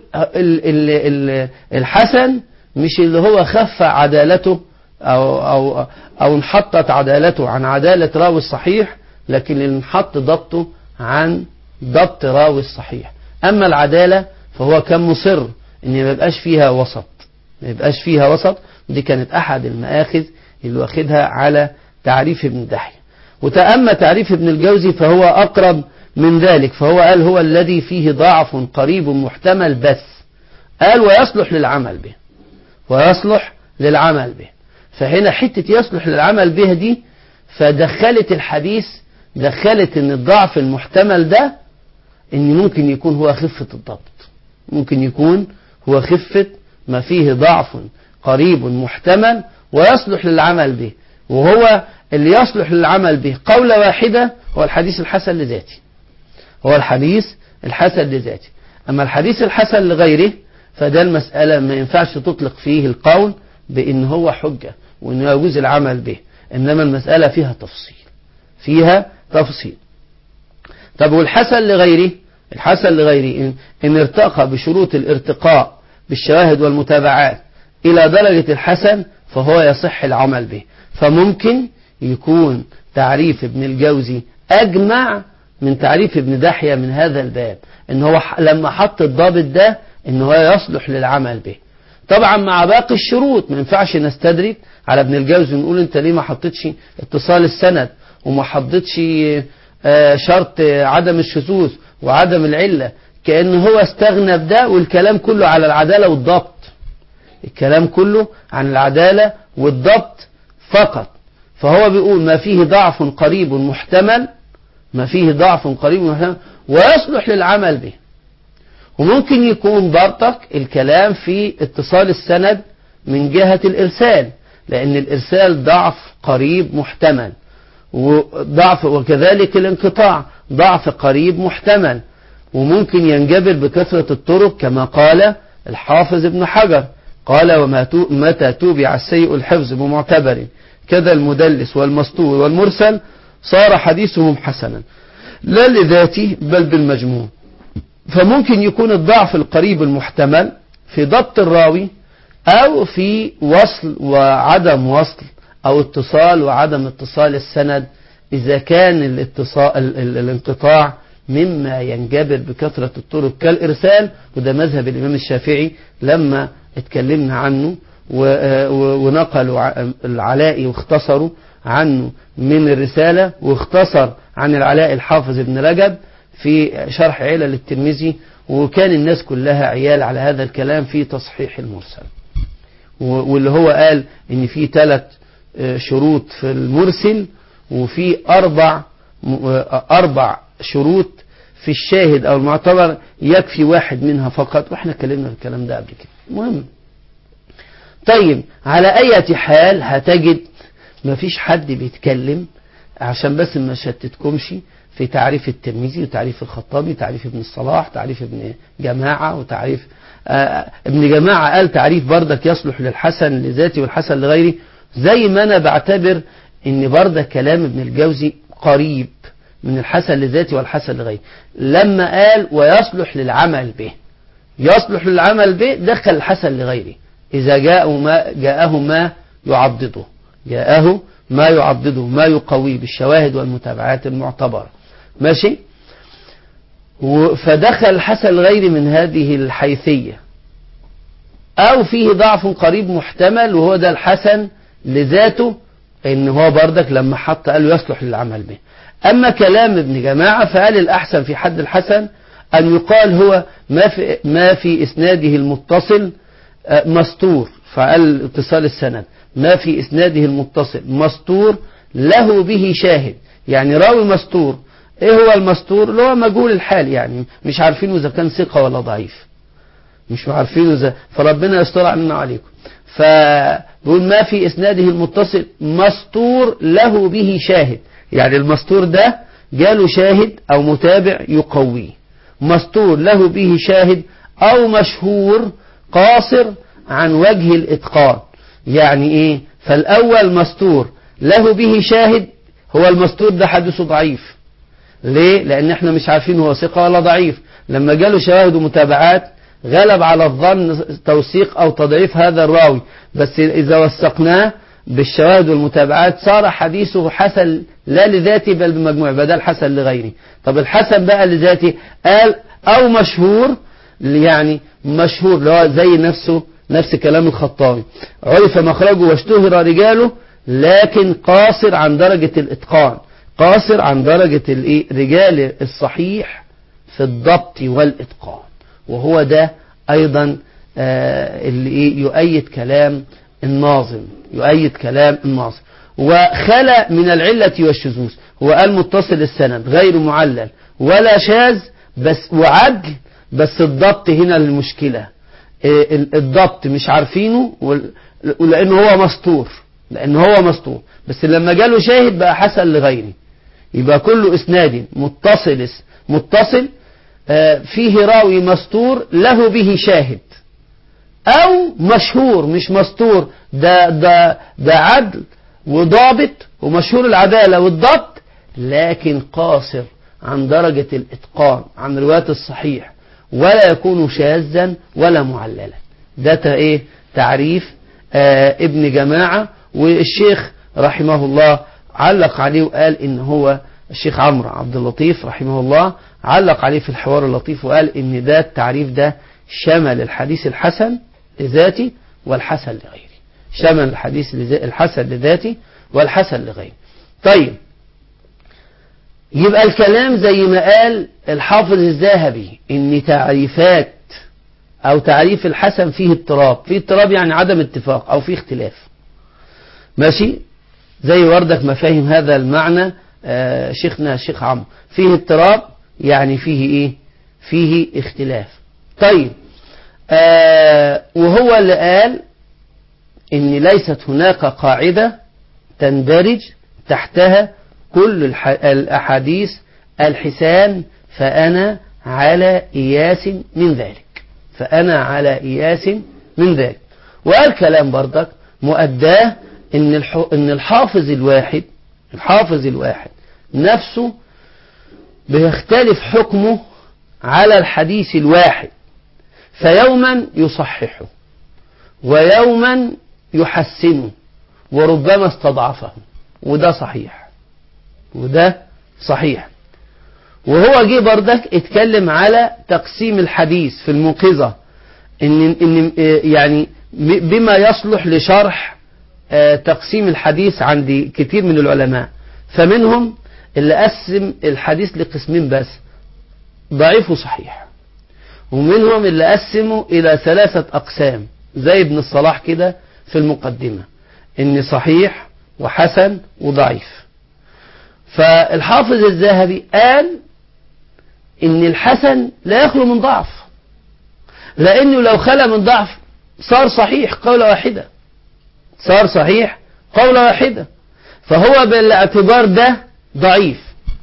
الحسن مش اللي هو خف عدالته أو أو أو انحطت عدالته عن عدالة راوي الصحيح، لكن اللي انحط ضبطه عن ضبط راوي الصحيح. أما العدالة فهو كان مصر إن ما يبقاش فيها وسط، ما يبقاش فيها وسط. ودي كانت أحد المآخذ اللي واخدها على تعريف ابن دحية. وتأمى تعريف ابن الجوزي فهو أقرب من ذلك، فهو قال هو الذي فيه ضعف قريب محتمل بس، قال ويصلح للعمل به، ويصلح للعمل به. فهنا حتة يصلح للعمل به دي فدخلت الحديث، دخلت ان الضعف المحتمل ده ان ممكن يكون هو خفة الضبط، ممكن يكون هو خفة ما فيه ضعف قريب محتمل ويصلح للعمل به. وهو اللي يصلح للعمل به قولة واحدة هو الحديث الحسن لذاته، هو الحديث الحسن لذاته. أما الحديث الحسن لغيره فده المسألة ما ينفعش تطلق فيه القول بأن هو حجة وأنه يجوز العمل به، إنما المسألة فيها تفصيل، فيها تفصيل. طب والحسن لغيره، الحسن لغيره إن, إن ارتقى بشروط الارتقاء بالشواهد والمتابعات إلى درجة الحسن فهو يصح العمل به. فممكن يكون تعريف ابن الجوزي أجمع من تعريف ابن دحية من هذا الباب، إن هو لما حط الضابط ده إن هو يصلح للعمل به. طبعا مع باقي الشروط ما ينفعش نستدرك على ابن الجوزي ونقول انت ليه ما حطيتش اتصال السند وما حطيتش شرط عدم الشذوذ وعدم العلة، كأن هو استغنى بده والكلام كله على العدالة والضبط، الكلام كله عن العدالة والضبط فقط. فهو بيقول ما فيه ضعف قريب محتمل، ما فيه ضعف قريب محتمل ويصلح للعمل به. وممكن يكون برضك الكلام في اتصال السند من جهة الإرسال، لأن الإرسال ضعف قريب محتمل، وضعف وكذلك الانقطاع ضعف قريب محتمل، وممكن ينجبر بكثرة الطرق كما قال الحافظ ابن حجر، قال ومتى توبع السيء الحفظ بمعتبر كذا المدلس والمسطور والمرسل صار حديثهم حسنا لا لذاته بل بالمجموع. فممكن يكون الضعف القريب المحتمل في ضبط الراوي أو في وصل وعدم وصل أو اتصال وعدم اتصال السند، إذا كان الاتصال الانقطاع مما ينجبر بكثرة الطرق كالإرسال. وده مذهب الإمام الشافعي لما اتكلمنا عنه ونقلوا العلاء واختصروا عنه من الرسالة، واختصر عن العلاء الحافظ ابن رجب في شرح علل الترمذي، وكان الناس كلها عيال على هذا الكلام في تصحيح المرسل، واللي هو قال ان في ثلاث شروط في المرسل وفي اربع اربع شروط في الشاهد او المعتبر يكفي واحد منها فقط، واحنا اتكلمنا في الكلام ده قبل كده. مهم. طيب على اي حال هتجد مفيش حد بيتكلم عشان بس ما شتتكمش في تعريف الترمذي وتعريف الخطابي، تعريف ابن الصلاح، تعريف ابن جماعة وتعريف آه ابن جماعة قال تعريف بردك يصلح للحسن لذاته والحسن لغيره، زي ما أنا بعتبر إن بردك كلام ابن الجوزي قريب من الحسن لذاته والحسن لغيره، لما قال ويصلح للعمل به، يصلح للعمل به دخل الحسن لغيره إذا جاءه ما, جاءه ما يعضده، جاءه ما يعضده ما يقويه بالشواهد والمتابعات المعتبرة، ماشي. فدخل الحسن لغيره من هذه الحيثية، أو فيه ضعف قريب محتمل وهو ده الحسن لذاته، إن هو بردك لما حط قال يصلح للعمل به. أما كلام ابن جماعة فقال الأحسن في حد الحسن أن يقال هو ما في, ما في إسناده المتصل مستور، فقال اتصال السند ما في إسناده المتصل مستور له به شاهد، يعني راوي مستور. إيه هو المستور؟ اللي هو مجهول الحال، يعني مش عارفين إذا كان ثقة ولا ضعيف، مش عارفين إذا، فربنا يستر علينا عليكم. فبقول ما في إسناده المتصل مستور له به شاهد، يعني المستور ده جاله شاهد أو متابع يقويه، مستور له به شاهد أو مشهور قاصر عن وجه الإتقان. يعني إيه؟ فالأول مستور له به شاهد، هو المستور ده حديثه ضعيف. ليه؟ لأن احنا مش عارفين هو ثقة ولا ضعيف. لما جاله شواهد ومتابعات غلب على الظن توثيق أو تضعيف هذا الراوي، بس إذا وثقناه بالشواهد والمتابعات صار حديثه حسن لا لذاته بل بمجموع، بدل حسن لغيره. طب الحسن بقى لذاته قال أو مشهور، يعني مشهور اللي هو زي نفسه نفس كلام الخطابي، عرف مخرجه واشتهر رجاله لكن قاصر عن درجة الإتقان، قاصر عن درجة رجال الصحيح في الضبط والإتقان. وهو ده أيضا آه اللي يؤيد كلام الناظم، يؤيد كلام الناظم. وخلى من العلة والشذوذ، هو قال متصل السند غير معلل ولا شاذ بس وعدل، بس الضبط هنا المشكلة، الضبط مش عارفينه لأنه هو مستور، لأنه هو مستور، بس لما جاله شاهد بقى حسن لغيره. يبقى كل إسناد متصل متصل فيه راوي مستور له به شاهد، أو مشهور مش مستور، ده ده ده عدل وضابط ومشهور العدالة والضبط، لكن قاصر عن درجة الإتقان عن رواية الصحيح، ولا يكون شاذا ولا معللا. ده ايه تعريف آه ابن جماعة. والشيخ رحمه الله علق عليه وقال ان هو الشيخ عمرو عبد اللطيف رحمه الله علق عليه في الحوار اللطيف وقال ان ده التعريف ده شمل الحديث الحسن لذاتي والحسن لغيره، شمل الحديث الحسن لذاتي والحسن لغيره. طيب يبقى الكلام زي ما قال الحافظ الذهبي ان تعريفات او تعريف الحسن فيه اضطراب، فيه اضطراب يعني عدم اتفاق او فيه اختلاف، ماشي، زي وردك مفاهيم هذا المعنى آه شيخنا الشيخ عمرو، فيه اضطراب يعني فيه ايه؟ فيه اختلاف. طيب آه وهو اللي قال ان ليست هناك قاعدة تندرج تحتها كل الأحاديث الحسان، فأنا على إياس من ذلك، فأنا على إياس من ذلك. وقال كلام بردك مؤداه إن إن الحافظ الواحد الحافظ الواحد نفسه بيختلف حكمه على الحديث الواحد، فيوما يصححه ويوما يحسنه وربما استضعفه، وده صحيح وده صحيح. وهو جه بردك اتكلم على تقسيم الحديث في الموقظة، إن إن يعني بما يصلح لشرح تقسيم الحديث عند كتير من العلماء، فمنهم اللي قسم الحديث لقسمين بس، ضعيف وصحيح، ومنهم اللي قسمه إلى ثلاثة أقسام زي ابن الصلاح كده في المقدمة، إن صحيح وحسن وضعيف. فالحافظ الذهبي قال إن الحسن لا يخلو من ضعف، لأنه لو خلى من ضعف صار صحيح قولة واحدة، صار صحيح قولة واحدة، فهو بالاعتبار ده ضعيف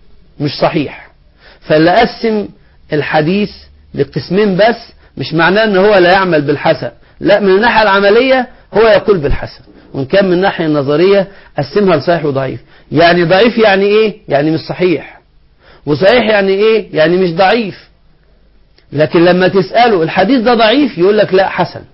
مش صحيح. فاللي قسم الحديث لقسمين بس مش معناه ان هو لا يعمل بالحسن، لا، من الناحية العملية هو يقول بالحسن، وإن كان من الناحية النظرية قسمها لصحيح وضعيف. يعني ضعيف يعني ايه؟ يعني مش صحيح. وصحيح يعني ايه؟ يعني مش ضعيف. لكن لما تسأله الحديث ده ضعيف يقول لك لا حسن.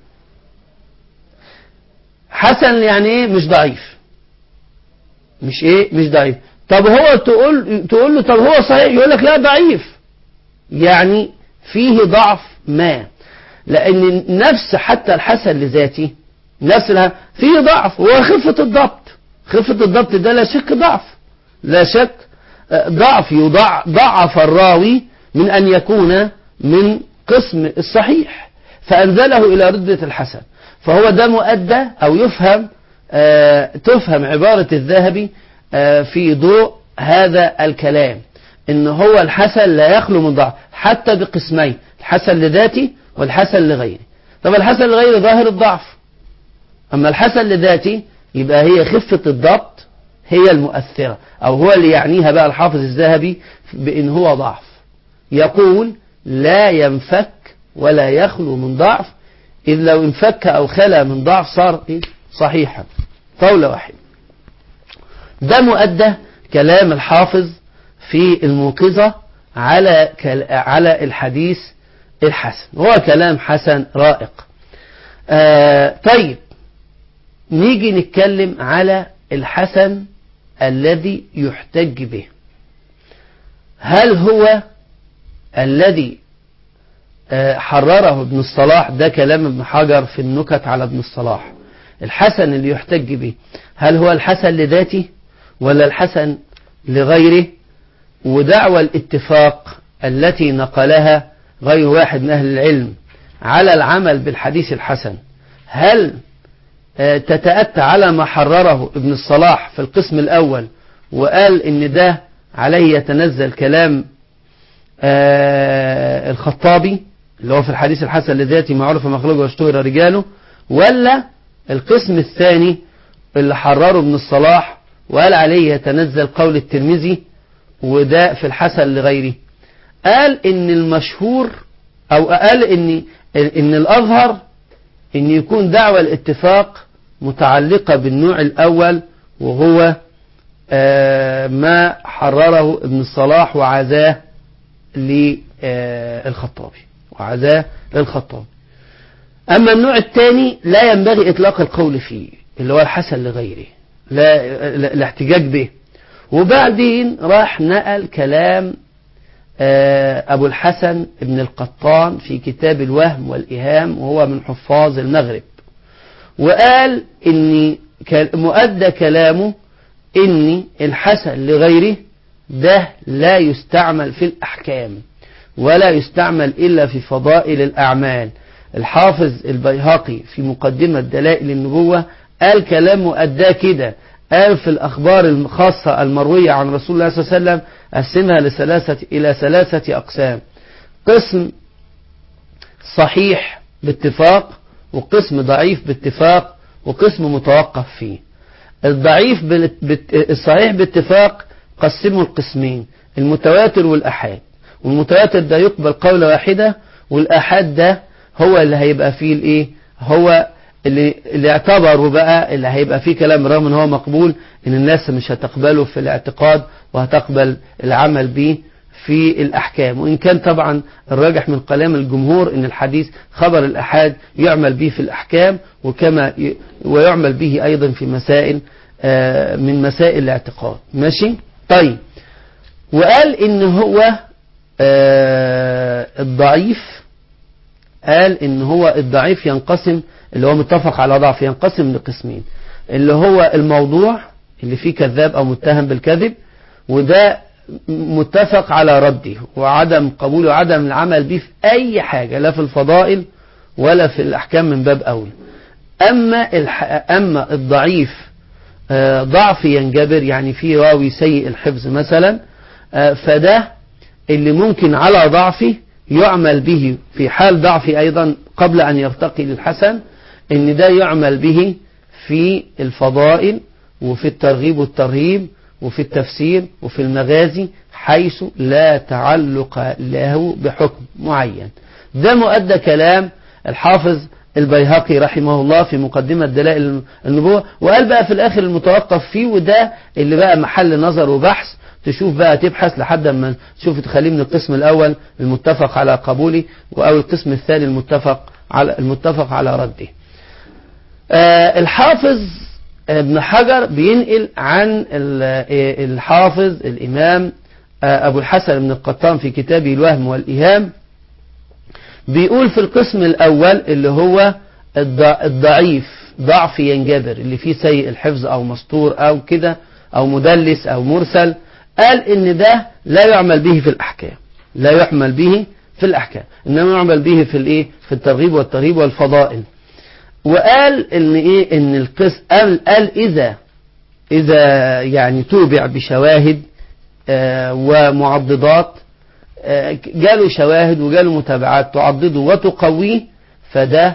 حسن يعني ايه؟ مش ضعيف. مش ايه؟ مش ضعيف. طب هو تقول تقول له طب هو صحيح، يقول لك لا ضعيف، يعني فيه ضعف ما. لأن نفس حتى الحسن لذاته نفس فيه ضعف، هو خفة الضبط. خفة الضبط ده لا شك ضعف، لا شك ضعف يضعف الراوي من أن يكون من قسم الصحيح، فأنزله إلى ردة الحسن. فهو ده مؤدى أو يفهم آه تفهم عبارة الذهبي آه في ضوء هذا الكلام، إن هو الحسن لا يخلو من ضعف حتى بقسمين، الحسن لذاته والحسن لغيره. طب الحسن لغيره ظاهر الضعف، أما الحسن لذاته يبقى هي خفة الضبط هي المؤثرة، أو هو اللي يعنيها بقى الحافظ الذهبي بإن هو ضعف. يقول لا ينفك ولا يخلو من ضعف، إذ لو انفك أو خلى من ضعف صار صحيحا قولة واحدة. ده مؤدى كلام الحافظ في الموقظة على على الحديث الحسن، هو كلام حسن رائق. آه طيب نيجي نتكلم على الحسن الذي يحتج به. هل هو الذي حرره ابن الصلاح؟ ده كلام ابن حجر في النكت على ابن الصلاح. الحسن اللي يحتج به هل هو الحسن لذاته ولا الحسن لغيره؟ ودعوى الاتفاق التي نقلها غير واحد من أهل العلم على العمل بالحديث الحسن، هل تتأتى على ما حرره ابن الصلاح في القسم الأول وقال إن ده عليه يتنزل كلام الخطابي اللي هو في الحديث الحسن لذاته ما عرف مخلوقه واشتهر رجاله، ولا القسم الثاني اللي حرره ابن الصلاح وقال عليه يتنزل قول الترمذي وده في الحسن لغيره؟ قال إن المشهور أو قال إن إن الأظهر إن يكون دعوى الاتفاق متعلقة بالنوع الأول، وهو ما حرره ابن الصلاح وعزاه للخطابي وعزاه للخطابي. أما النوع الثاني لا ينبغي إطلاق القول فيه، اللي هو الحسن لغيره، لا الاحتجاج به. وبعدين راح نقل كلام أبو الحسن ابن القطان في كتاب الوهم والإيهام، وهو من حفاظ المغرب، وقال إن مؤدى كلامه إن الحسن لغيره ده لا يستعمل في الأحكام ولا يستعمل إلا في فضائل الأعمال. الحافظ البيهقي في مقدمة دلائل النبوة قال كلام مؤداه كده، قال في الأخبار الخاصة المروية عن رسول الله صلى الله عليه وسلم قسمها لثلاثة إلى ثلاثة أقسام: قسم صحيح باتفاق، وقسم ضعيف باتفاق، وقسم متوقف فيه. الضعيف الصحيح باتفاق قسموا القسمين: المتواتر والأحاد. والمتواتر ده يقبل قولة واحدة، والأحاد ده هو اللي هيبقى فيه الايه، هو اللي, اللي اعتبروا بقى اللي هيبقى فيه كلام رغم ان هو مقبول، ان الناس مش هتقبله في الاعتقاد وهتقبل العمل به في الأحكام. وإن كان طبعا الراجح من كلام الجمهور ان الحديث خبر الأحاد يعمل به في الأحكام، وكما ويعمل به أيضا في مسائل من مسائل الاعتقاد. ماشي؟ طيب، وقال ان هو الضعيف، قال ان هو الضعيف ينقسم، اللي هو متفق على ضعف، ينقسم لقسمين: اللي هو الموضوع اللي فيه كذاب او متهم بالكذب، وده متفق على رده وعدم قبوله وعدم العمل به في اي حاجة، لا في الفضائل ولا في الاحكام من باب اولى. اما اما الضعيف ضعف ينجبر، يعني فيه راوي سيء الحفظ مثلا، فده اللي ممكن على ضعفه يعمل به في حال ضعفه أيضا قبل أن يرتقي للحسن، إن ده يعمل به في الفضائل وفي الترغيب والترهيب وفي التفسير وفي المغازي، حيث لا تعلق له بحكم معين. ده مؤدى كلام الحافظ البيهقي رحمه الله في مقدمة دلائل النبوة، وقال بقى في الآخر المتوقف فيه، وده اللي بقى محل نظر وبحث، تشوف بقى تبحث لحد ما تشوف تخليه من القسم الأول المتفق على قبوله أو القسم الثاني المتفق على المتفق على رده. آه الحافظ ابن حجر بينقل عن الحافظ الإمام آه أبو الحسن بن القطان في كتابه الوهم والإيهام، بيقول في القسم الأول اللي هو الضعيف ضعف ينجبر، اللي فيه سيء الحفظ أو مستور أو كده أو مدلس أو مرسل، قال إن ده لا يعمل به في الأحكام، لا يعمل به في الأحكام، إنما يعمل به في الإيه في الترغيب والترهيب والفضائل. وقال إن إيه إن القسم قال, قال إذا إذا يعني توبع بشواهد آه ومعضدات، آه جاله شواهد وجاله متابعات تعضده وتقويه، فده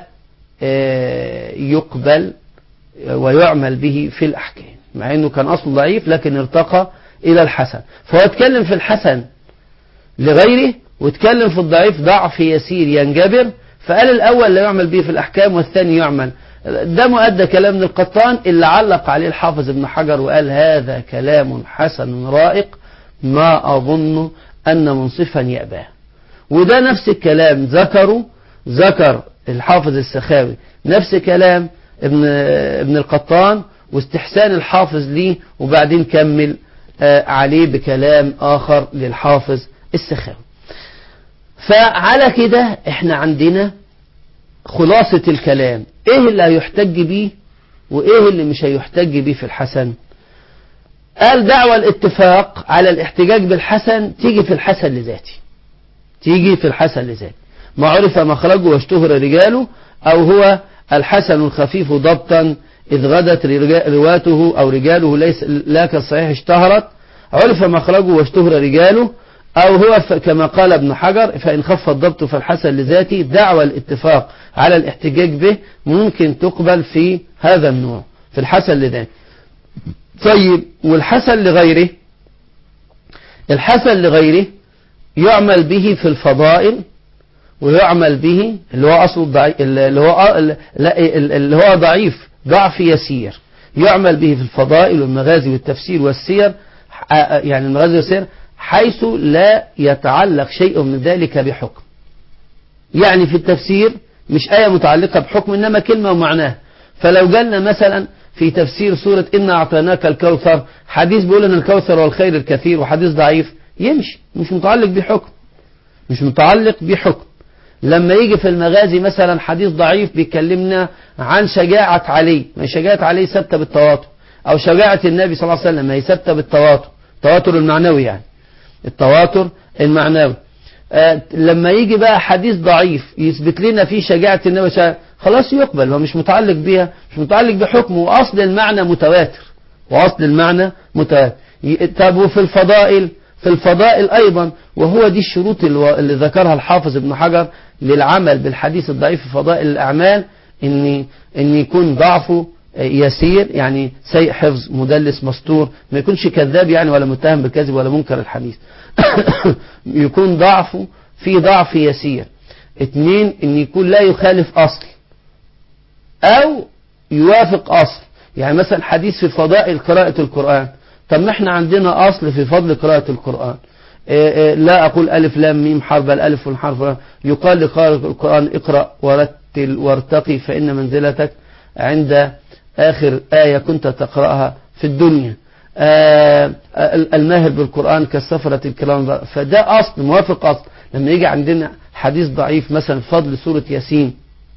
آه يقبل ويعمل به في الأحكام، مع إنه كان أصله ضعيف لكن ارتقى إلى الحسن. فهو اتكلم في الحسن لغيره واتكلم في الضعيف ضعف يسير ينجبر، فقال الأول لا يعمل به في الأحكام والثاني يعمل. ده مؤدى كلام ابن القطان اللي علق عليه الحافظ ابن حجر وقال هذا كلام حسن رائق ما أظن أن منصفا يأباه. وده نفس الكلام ذكره ذكر الحافظ السخاوي، نفس كلام ابن ابن القطان واستحسان الحافظ ليه، وبعدين كمل عليه بكلام آخر للحافظ السخاوي. فعلى كده احنا عندنا خلاصة الكلام، ايه اللي هيحتج بيه وايه اللي مش هيحتج بيه في الحسن. قال دعوى الاتفاق على الاحتجاج بالحسن تيجي في الحسن لذاته، تيجي في الحسن لذاته ما عرف مخرجه واشتهر رجاله، أو هو الحسن الخفيف ضبطا إذ غدت رواته أو رجاله ليس لا كالصحيح اشتهرت، عرف مخرجه واشتهر رجاله، أو هو كما قال ابن حجر فإن خف الضبط فالحسن لذاته. دعوى الاتفاق على الاحتجاج به ممكن تقبل في هذا النوع في الحسن لذاته. طيب والحسن لغيره، الحسن لغيره يعمل به في الفضائل ويعمل به اللي هو أصل ضعيف اللي هو اللي هو ضعيف ضعف يسير، يعمل به في الفضائل والمغازي والتفسير والسير، يعني المغازي والسير حيث لا يتعلق شيء من ذلك بحكم. يعني في التفسير مش آية متعلقة بحكم إنما كلمة ومعناها. فلو جالنا مثلا في تفسير سورة إنا أعطيناك الكوثر حديث بيقول أن الكوثر والخير الكثير وحديث ضعيف، يمشي مش متعلق بحكم، مش متعلق بحكم. لما يجي في المغازي مثلا حديث ضعيف بيكلمنا عن شجاعة علي، ما شجاعة علي ثابتة بالتواتر، أو شجاعة النبي صلى الله عليه وسلم ما هي ثابتة بالتواتر، التواتر المعنوي، يعني التواتر المعنوي. آه لما يجي بقى حديث ضعيف يثبت لنا فيه شجاعة النبي شجاعة، خلاص يقبل، هو مش متعلق بها، مش متعلق بحكمه، وأصل المعنى متواتر، وأصل المعنى متواتر. طب وفي الفضائل، في الفضائل أيضا، وهو دي الشروط اللي ذكرها الحافظ ابن حجر للعمل بالحديث الضعيف في فضائل الأعمال، إن إن يكون ضعفه يسير، يعني سيء حفظ مدلس مستور، ما يكونش كذاب يعني ولا متهم بالكذب ولا منكر الحديث يكون ضعفه في ضعف يسير. اثنين إن يكون لا يخالف أصل أو يوافق أصل، يعني مثلا حديث في فضائل قراءة القرآن، طب ما احنا عندنا أصل في فضل قراءة القرآن، إيه إيه لا أقول ألف لام ميم حرف الألف والحرف، يقال لقارئ القرآن اقرأ ورتل وارتقي فإن منزلتك عند آخر آية كنت تقرأها في الدنيا، آه الماهر بالقرآن كالسفرة الكرام، فده أصل موافق أصل. لما يجي عندنا حديث ضعيف مثلا فضل سورة ياسين،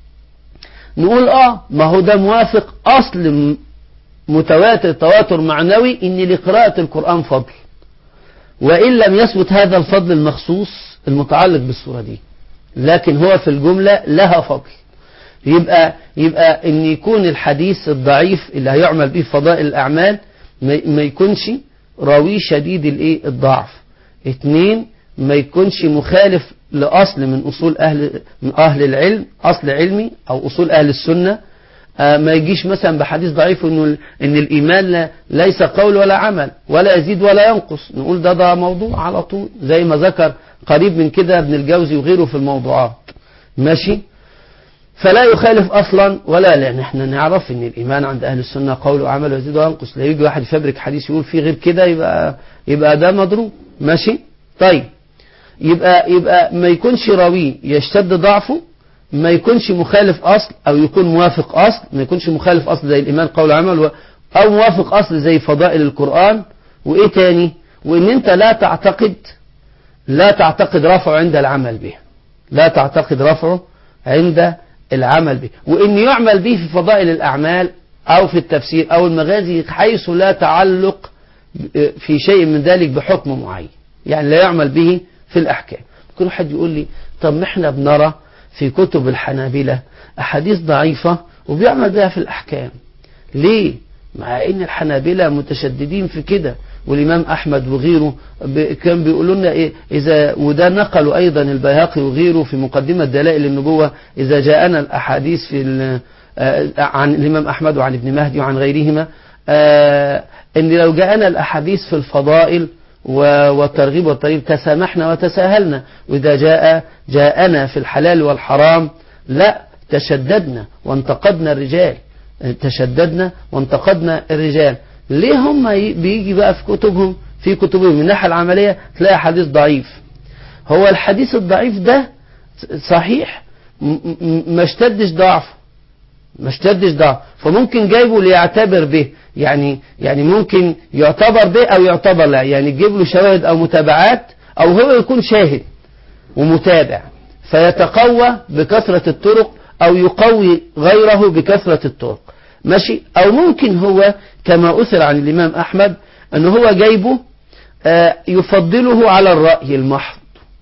نقول آه ما هو ده موافق أصل متواتر تواتر معنوي إن لقراءة القرآن فضل، وإن لم يثبت هذا الفضل المخصوص المتعلق بالسورة دي، لكن هو في الجملة لها فضل. يبقى يبقى إن يكون الحديث الضعيف اللي هيعمل به فضائل الأعمال ما يكونش راوي شديد الايه الضعف. اثنين ما يكونش مخالف لأصل من أصول أهل من أهل العلم، أصل علمي أو أصول أهل السنة، آه ما يجيش مثلا بحديث ضعيف انه ان الايمان ليس قول ولا عمل ولا يزيد ولا ينقص، نقول ده ده موضوع على طول، زي ما ذكر قريب من كده ابن الجوزي وغيره في الموضوعات. ماشي. فلا يخالف اصلا، ولا لان احنا نعرف ان الايمان عند اهل السنه قول وعمل ويزيد وينقص، لا يجي واحد يفبرك حديث يقول فيه غير كده يبقى يبقى ده مضروب. ماشي. طيب يبقى يبقى ما يكونش راوي يشتد ضعفه، ما يكونش مخالف اصل او يكون موافق اصل، ما يكونش مخالف اصل زي الايمان قول وعمل و... او موافق اصل زي فضائل القرآن. وايه تاني؟ وان انت لا تعتقد لا تعتقد رفعه عند العمل به، لا تعتقد رفعه عند العمل به، وان يعمل به في فضائل الاعمال او في التفسير او المغازي حيث لا تعلق في شيء من ذلك بحكم معين، يعني لا يعمل به في الأحكام. كل حد يقول لي طب ما احنا بنرى في كتب الحنابلة أحاديث ضعيفة وبيعمل بها في الأحكام، ليه؟ مع ان الحنابلة متشددين في كده، والإمام أحمد وغيره كان بيقولوا لنا إيه إذا، وده نقلوا أيضا البيهقي وغيره في مقدمة دلائل النبوة، إذا جاءنا الأحاديث في عن الإمام أحمد وعن ابن مهدي وعن غيرهما إن لو جاءنا الأحاديث في الفضائل والترغيب والترهيب تسامحنا وتساهلنا، وإذا جاء جاءنا في الحلال والحرام لا تشددنا وانتقدنا الرجال، تشددنا وانتقدنا الرجال. ليه هم بيجي بقى في كتبهم في كتبهم من الناحية العملية تلاقي حديث ضعيف؟ هو الحديث الضعيف ده صحيح ما اشتدش ضعفه، ما اشتدش ضعف، فممكن جايبه ليعتبر به، يعني يعني ممكن يعتبر به او يعتبر لا، يعني تجيب له شواهد او متابعات، او هو يكون شاهد ومتابع فيتقوى بكثرة الطرق او يقوي غيره بكثرة الطرق. ماشي. او ممكن هو كما اثر عن الامام احمد ان هو جايبه يفضله على الرأي المحض،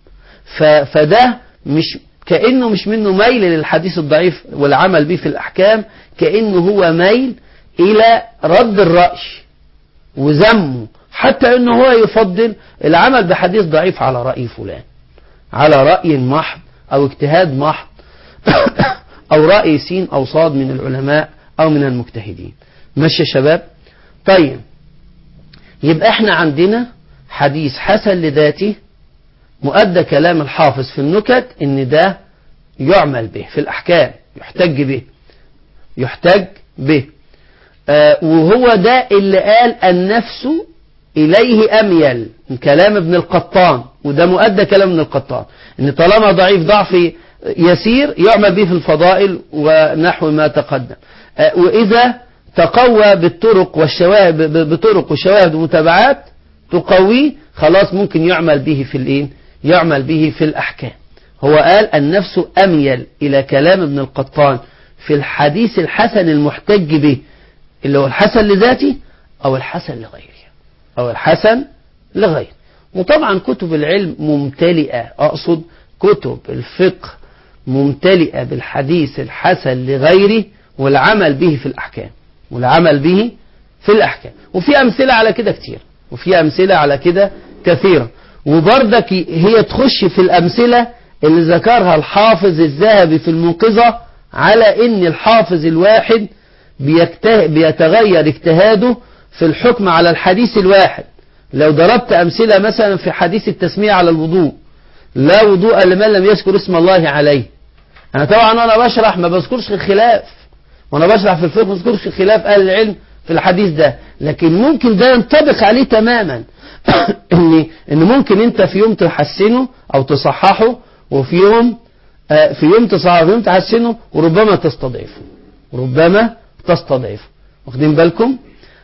فده مش كأنه مش منه ميل للحديث الضعيف والعمل به في الأحكام، كأنه هو ميل إلى رد الرأي وذمه، حتى أنه هو يفضل العمل بحديث ضعيف على رأي فلان، على رأي محض أو اجتهاد محض أو رأي سين أو صاد من العلماء أو من المجتهدين. ماشي يا شباب؟ طيب يبقى احنا عندنا حديث حسن لذاته مؤدى كلام الحافظ في النكت ان ده يعمل به في الأحكام، يحتج به يحتج به آه وهو ده اللي قال النفس إليه أميل، كلام ابن القطان، وده مؤدى كلام ابن القطان ان طالما ضعيف ضعف يسير يعمل به في الفضائل ونحو ما تقدم، آه وإذا تقوى بالطرق والشواهد بطرق وشواهد ومتابعات تقويه خلاص ممكن يعمل به في الإيه؟ يعمل به في الأحكام. هو قال النفس أميل إلى كلام ابن القطان في الحديث الحسن المحتج به، اللي هو الحسن لذاته أو الحسن لغيره أو الحسن لغيره. وطبعا كتب العلم ممتلئة، أقصد كتب الفقه ممتلئة بالحديث الحسن لغيره والعمل به في الأحكام، والعمل به في الأحكام. وفي أمثلة على كده كتير، وفي أمثلة على كده كثيرة، وبرضك هي تخش في الأمثلة اللي ذكرها الحافظ الذهبي في المنقذة على إن الحافظ الواحد بيتغير اجتهاده في الحكم على الحديث الواحد. لو ضربت أمثلة مثلا في حديث التسمية على الوضوء، لا وضوء لمن لم يذكر اسم الله عليه. أنا طبعا أنا بشرح ما بذكرش الخلاف، وأنا بشرح في الفقه ما بذكرش خلاف أهل العلم في الحديث ده، لكن ممكن ده ينطبق عليه تماما ان ان ممكن انت في يوم تحسنه او تصححه، وفي يوم آه في يوم تصححه، في يوم تحسنه، وربما تستضعفه وربما تستضعفه واخدين بالكم؟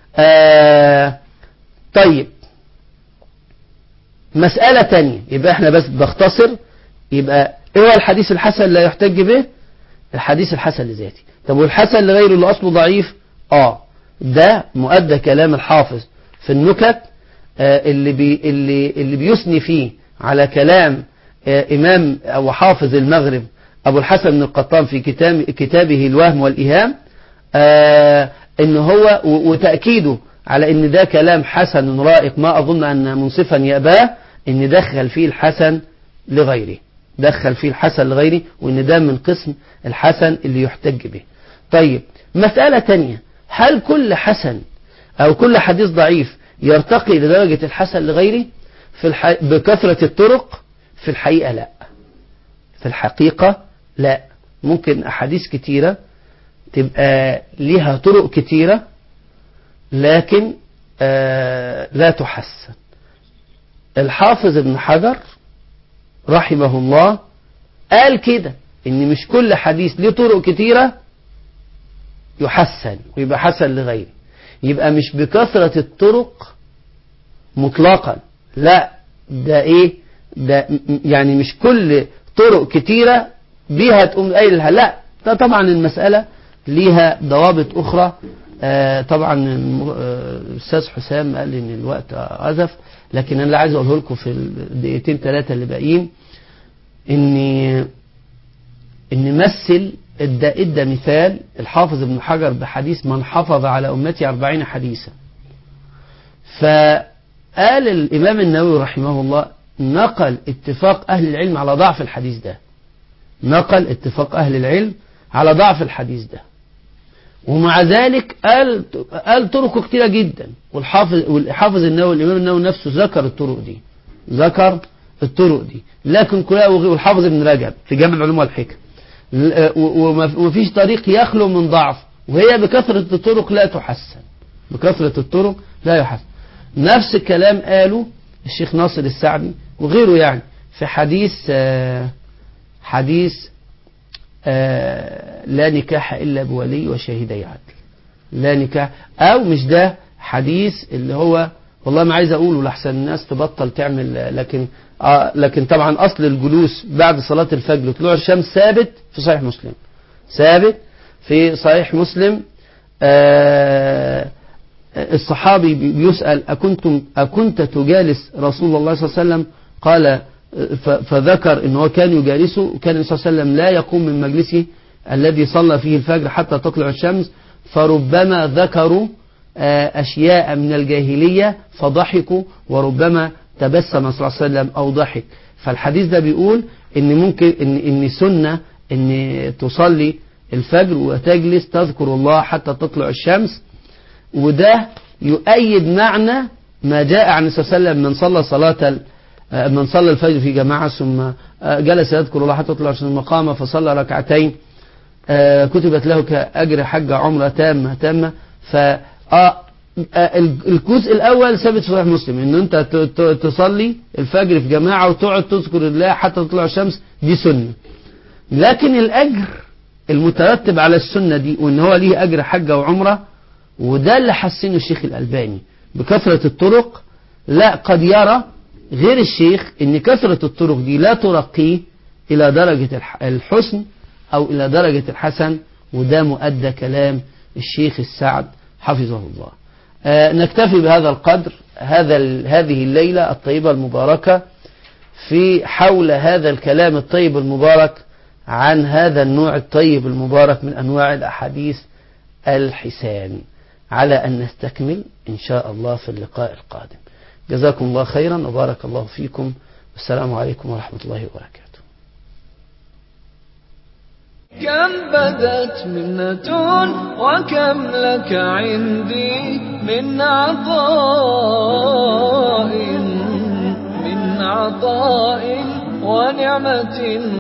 آه طيب مسألة تانية، يبقى احنا بس بختصر، يبقى ايه هو الحديث الحسن لا يحتج به؟ الحديث الحسن لذاته. طب والحسن لغيره اللي اصله ضعيف؟ اه ده مؤدى كلام الحافظ في النكت آه اللي بي اللي اللي بيثني فيه على كلام آه إمام أو حافظ المغرب أبو الحسن بن القطان في كتاب كتابه الوهم والإيهام، آه إن هو وتأكيده على إن ده كلام حسن رائق ما أظن أن منصفا يأباه، إن دخل فيه الحسن لغيره، دخل فيه الحسن لغيره، وإن ده من قسم الحسن اللي يحتج به. طيب مسألة تانية، هل كل حسن أو كل حديث ضعيف يرتقي لدرجة الحسن لغيره في الح... بكثرة الطرق؟ في الحقيقة لا، في الحقيقة لا. ممكن أحاديث كتيرة تبقى ليها طرق كتيرة لكن آه لا تحسن. الحافظ ابن حجر رحمه الله قال كده، ان مش كل حديث ليه طرق كتيرة يحسن ويبقى حسن لغيره. يبقى مش بكثرة الطرق مطلقا، لا، ده ايه ده، يعني مش كل طرق كتيرة بيها تقوم قايلها، لا، ده طبعا المسألة ليها ضوابط اخرى. آه طبعا الاستاذ حسام قال ان الوقت أزف، لكن انا اللي عايز اقوله لكم في الدقيقتين ثلاثة اللي باقيين ان ان مثل ادى ادى مثال الحافظ ابن حجر بحديث من حفظ على امتي أربعين حديثا. فقال الامام النووي رحمه الله نقل اتفاق اهل العلم على ضعف الحديث ده، نقل اتفاق اهل العلم على ضعف الحديث ده، ومع ذلك قال قال طرق كتيرة جدا. والحافظ والحافظ النووي الامام النووي نفسه ذكر الطرق دي، ذكر الطرق دي، لكن كلها، والحافظ ابن رجب في جامع العلوم والحكم، ومفيش طريق يخلو من ضعف، وهي بكثرة الطرق لا تحسن، بكثرة الطرق لا يحسن. نفس الكلام قاله الشيخ ناصر السعدي وغيره، يعني في حديث حديث لا نكاح إلا بولي وشاهدي عدل، لا نكاح، أو مش ده حديث اللي هو والله ما عايز أقوله لحسن الناس تبطل تعمل، لكن آه لكن طبعا أصل الجلوس بعد صلاة الفجر وطلوع الشمس ثابت في صحيح مسلم، ثابت في صحيح مسلم. آه الصحابي بيسأل أكنتم أكنت تجالس رسول الله صلى الله عليه وسلم؟ قال فذكر إن هو كان يجالسه، وكان النبي صلى الله عليه وسلم لا يقوم من مجلسه الذي صلى فيه الفجر حتى تطلع الشمس، فربما ذكروا أشياء من الجاهلية فضحكوا، وربما تبسم صلى الله عليه وسلم أو ضحك. فالحديث ده بيقول إن ممكن إن إن سنة إن تصلي الفجر وتجلس تذكر الله حتى تطلع الشمس، وده يؤيد معنى ما جاء عن النبي صلى الله عليه وسلم من صلى صلاة من صلى الفجر في جماعة ثم جلس يذكر الله حتى تطلع الشمس ثم قام فصلى ركعتين كتبت له كأجر حج عمرة تامة تامة. ف الجزء الأول ثابت في صحيح مسلم إن أنت تصلي الفجر في جماعة وتقعد تذكر الله حتى تطلع الشمس، دي سنة. لكن الأجر المترتب على السنة دي وإن هو ليه أجر حج وعمرة، وده اللي حسنه الشيخ الألباني بكثرة الطرق، لا، قد يرى غير الشيخ إن كثرة الطرق دي لا ترقيه إلى درجة الحسن أو إلى درجة الحسن، وده مؤدى كلام الشيخ السعد حفظه الله. آه نكتفي بهذا القدر هذا هذه الليلة الطيبة المباركة في حول هذا الكلام الطيب المبارك عن هذا النوع الطيب المبارك من أنواع الأحاديث الحسان، على أن نستكمل إن شاء الله في اللقاء القادم. جزاكم الله خيرا وبارك الله فيكم، والسلام عليكم ورحمة الله وبركاته. كم بدت منة وكم لك عندي من عطاء من عطاء ونعمة.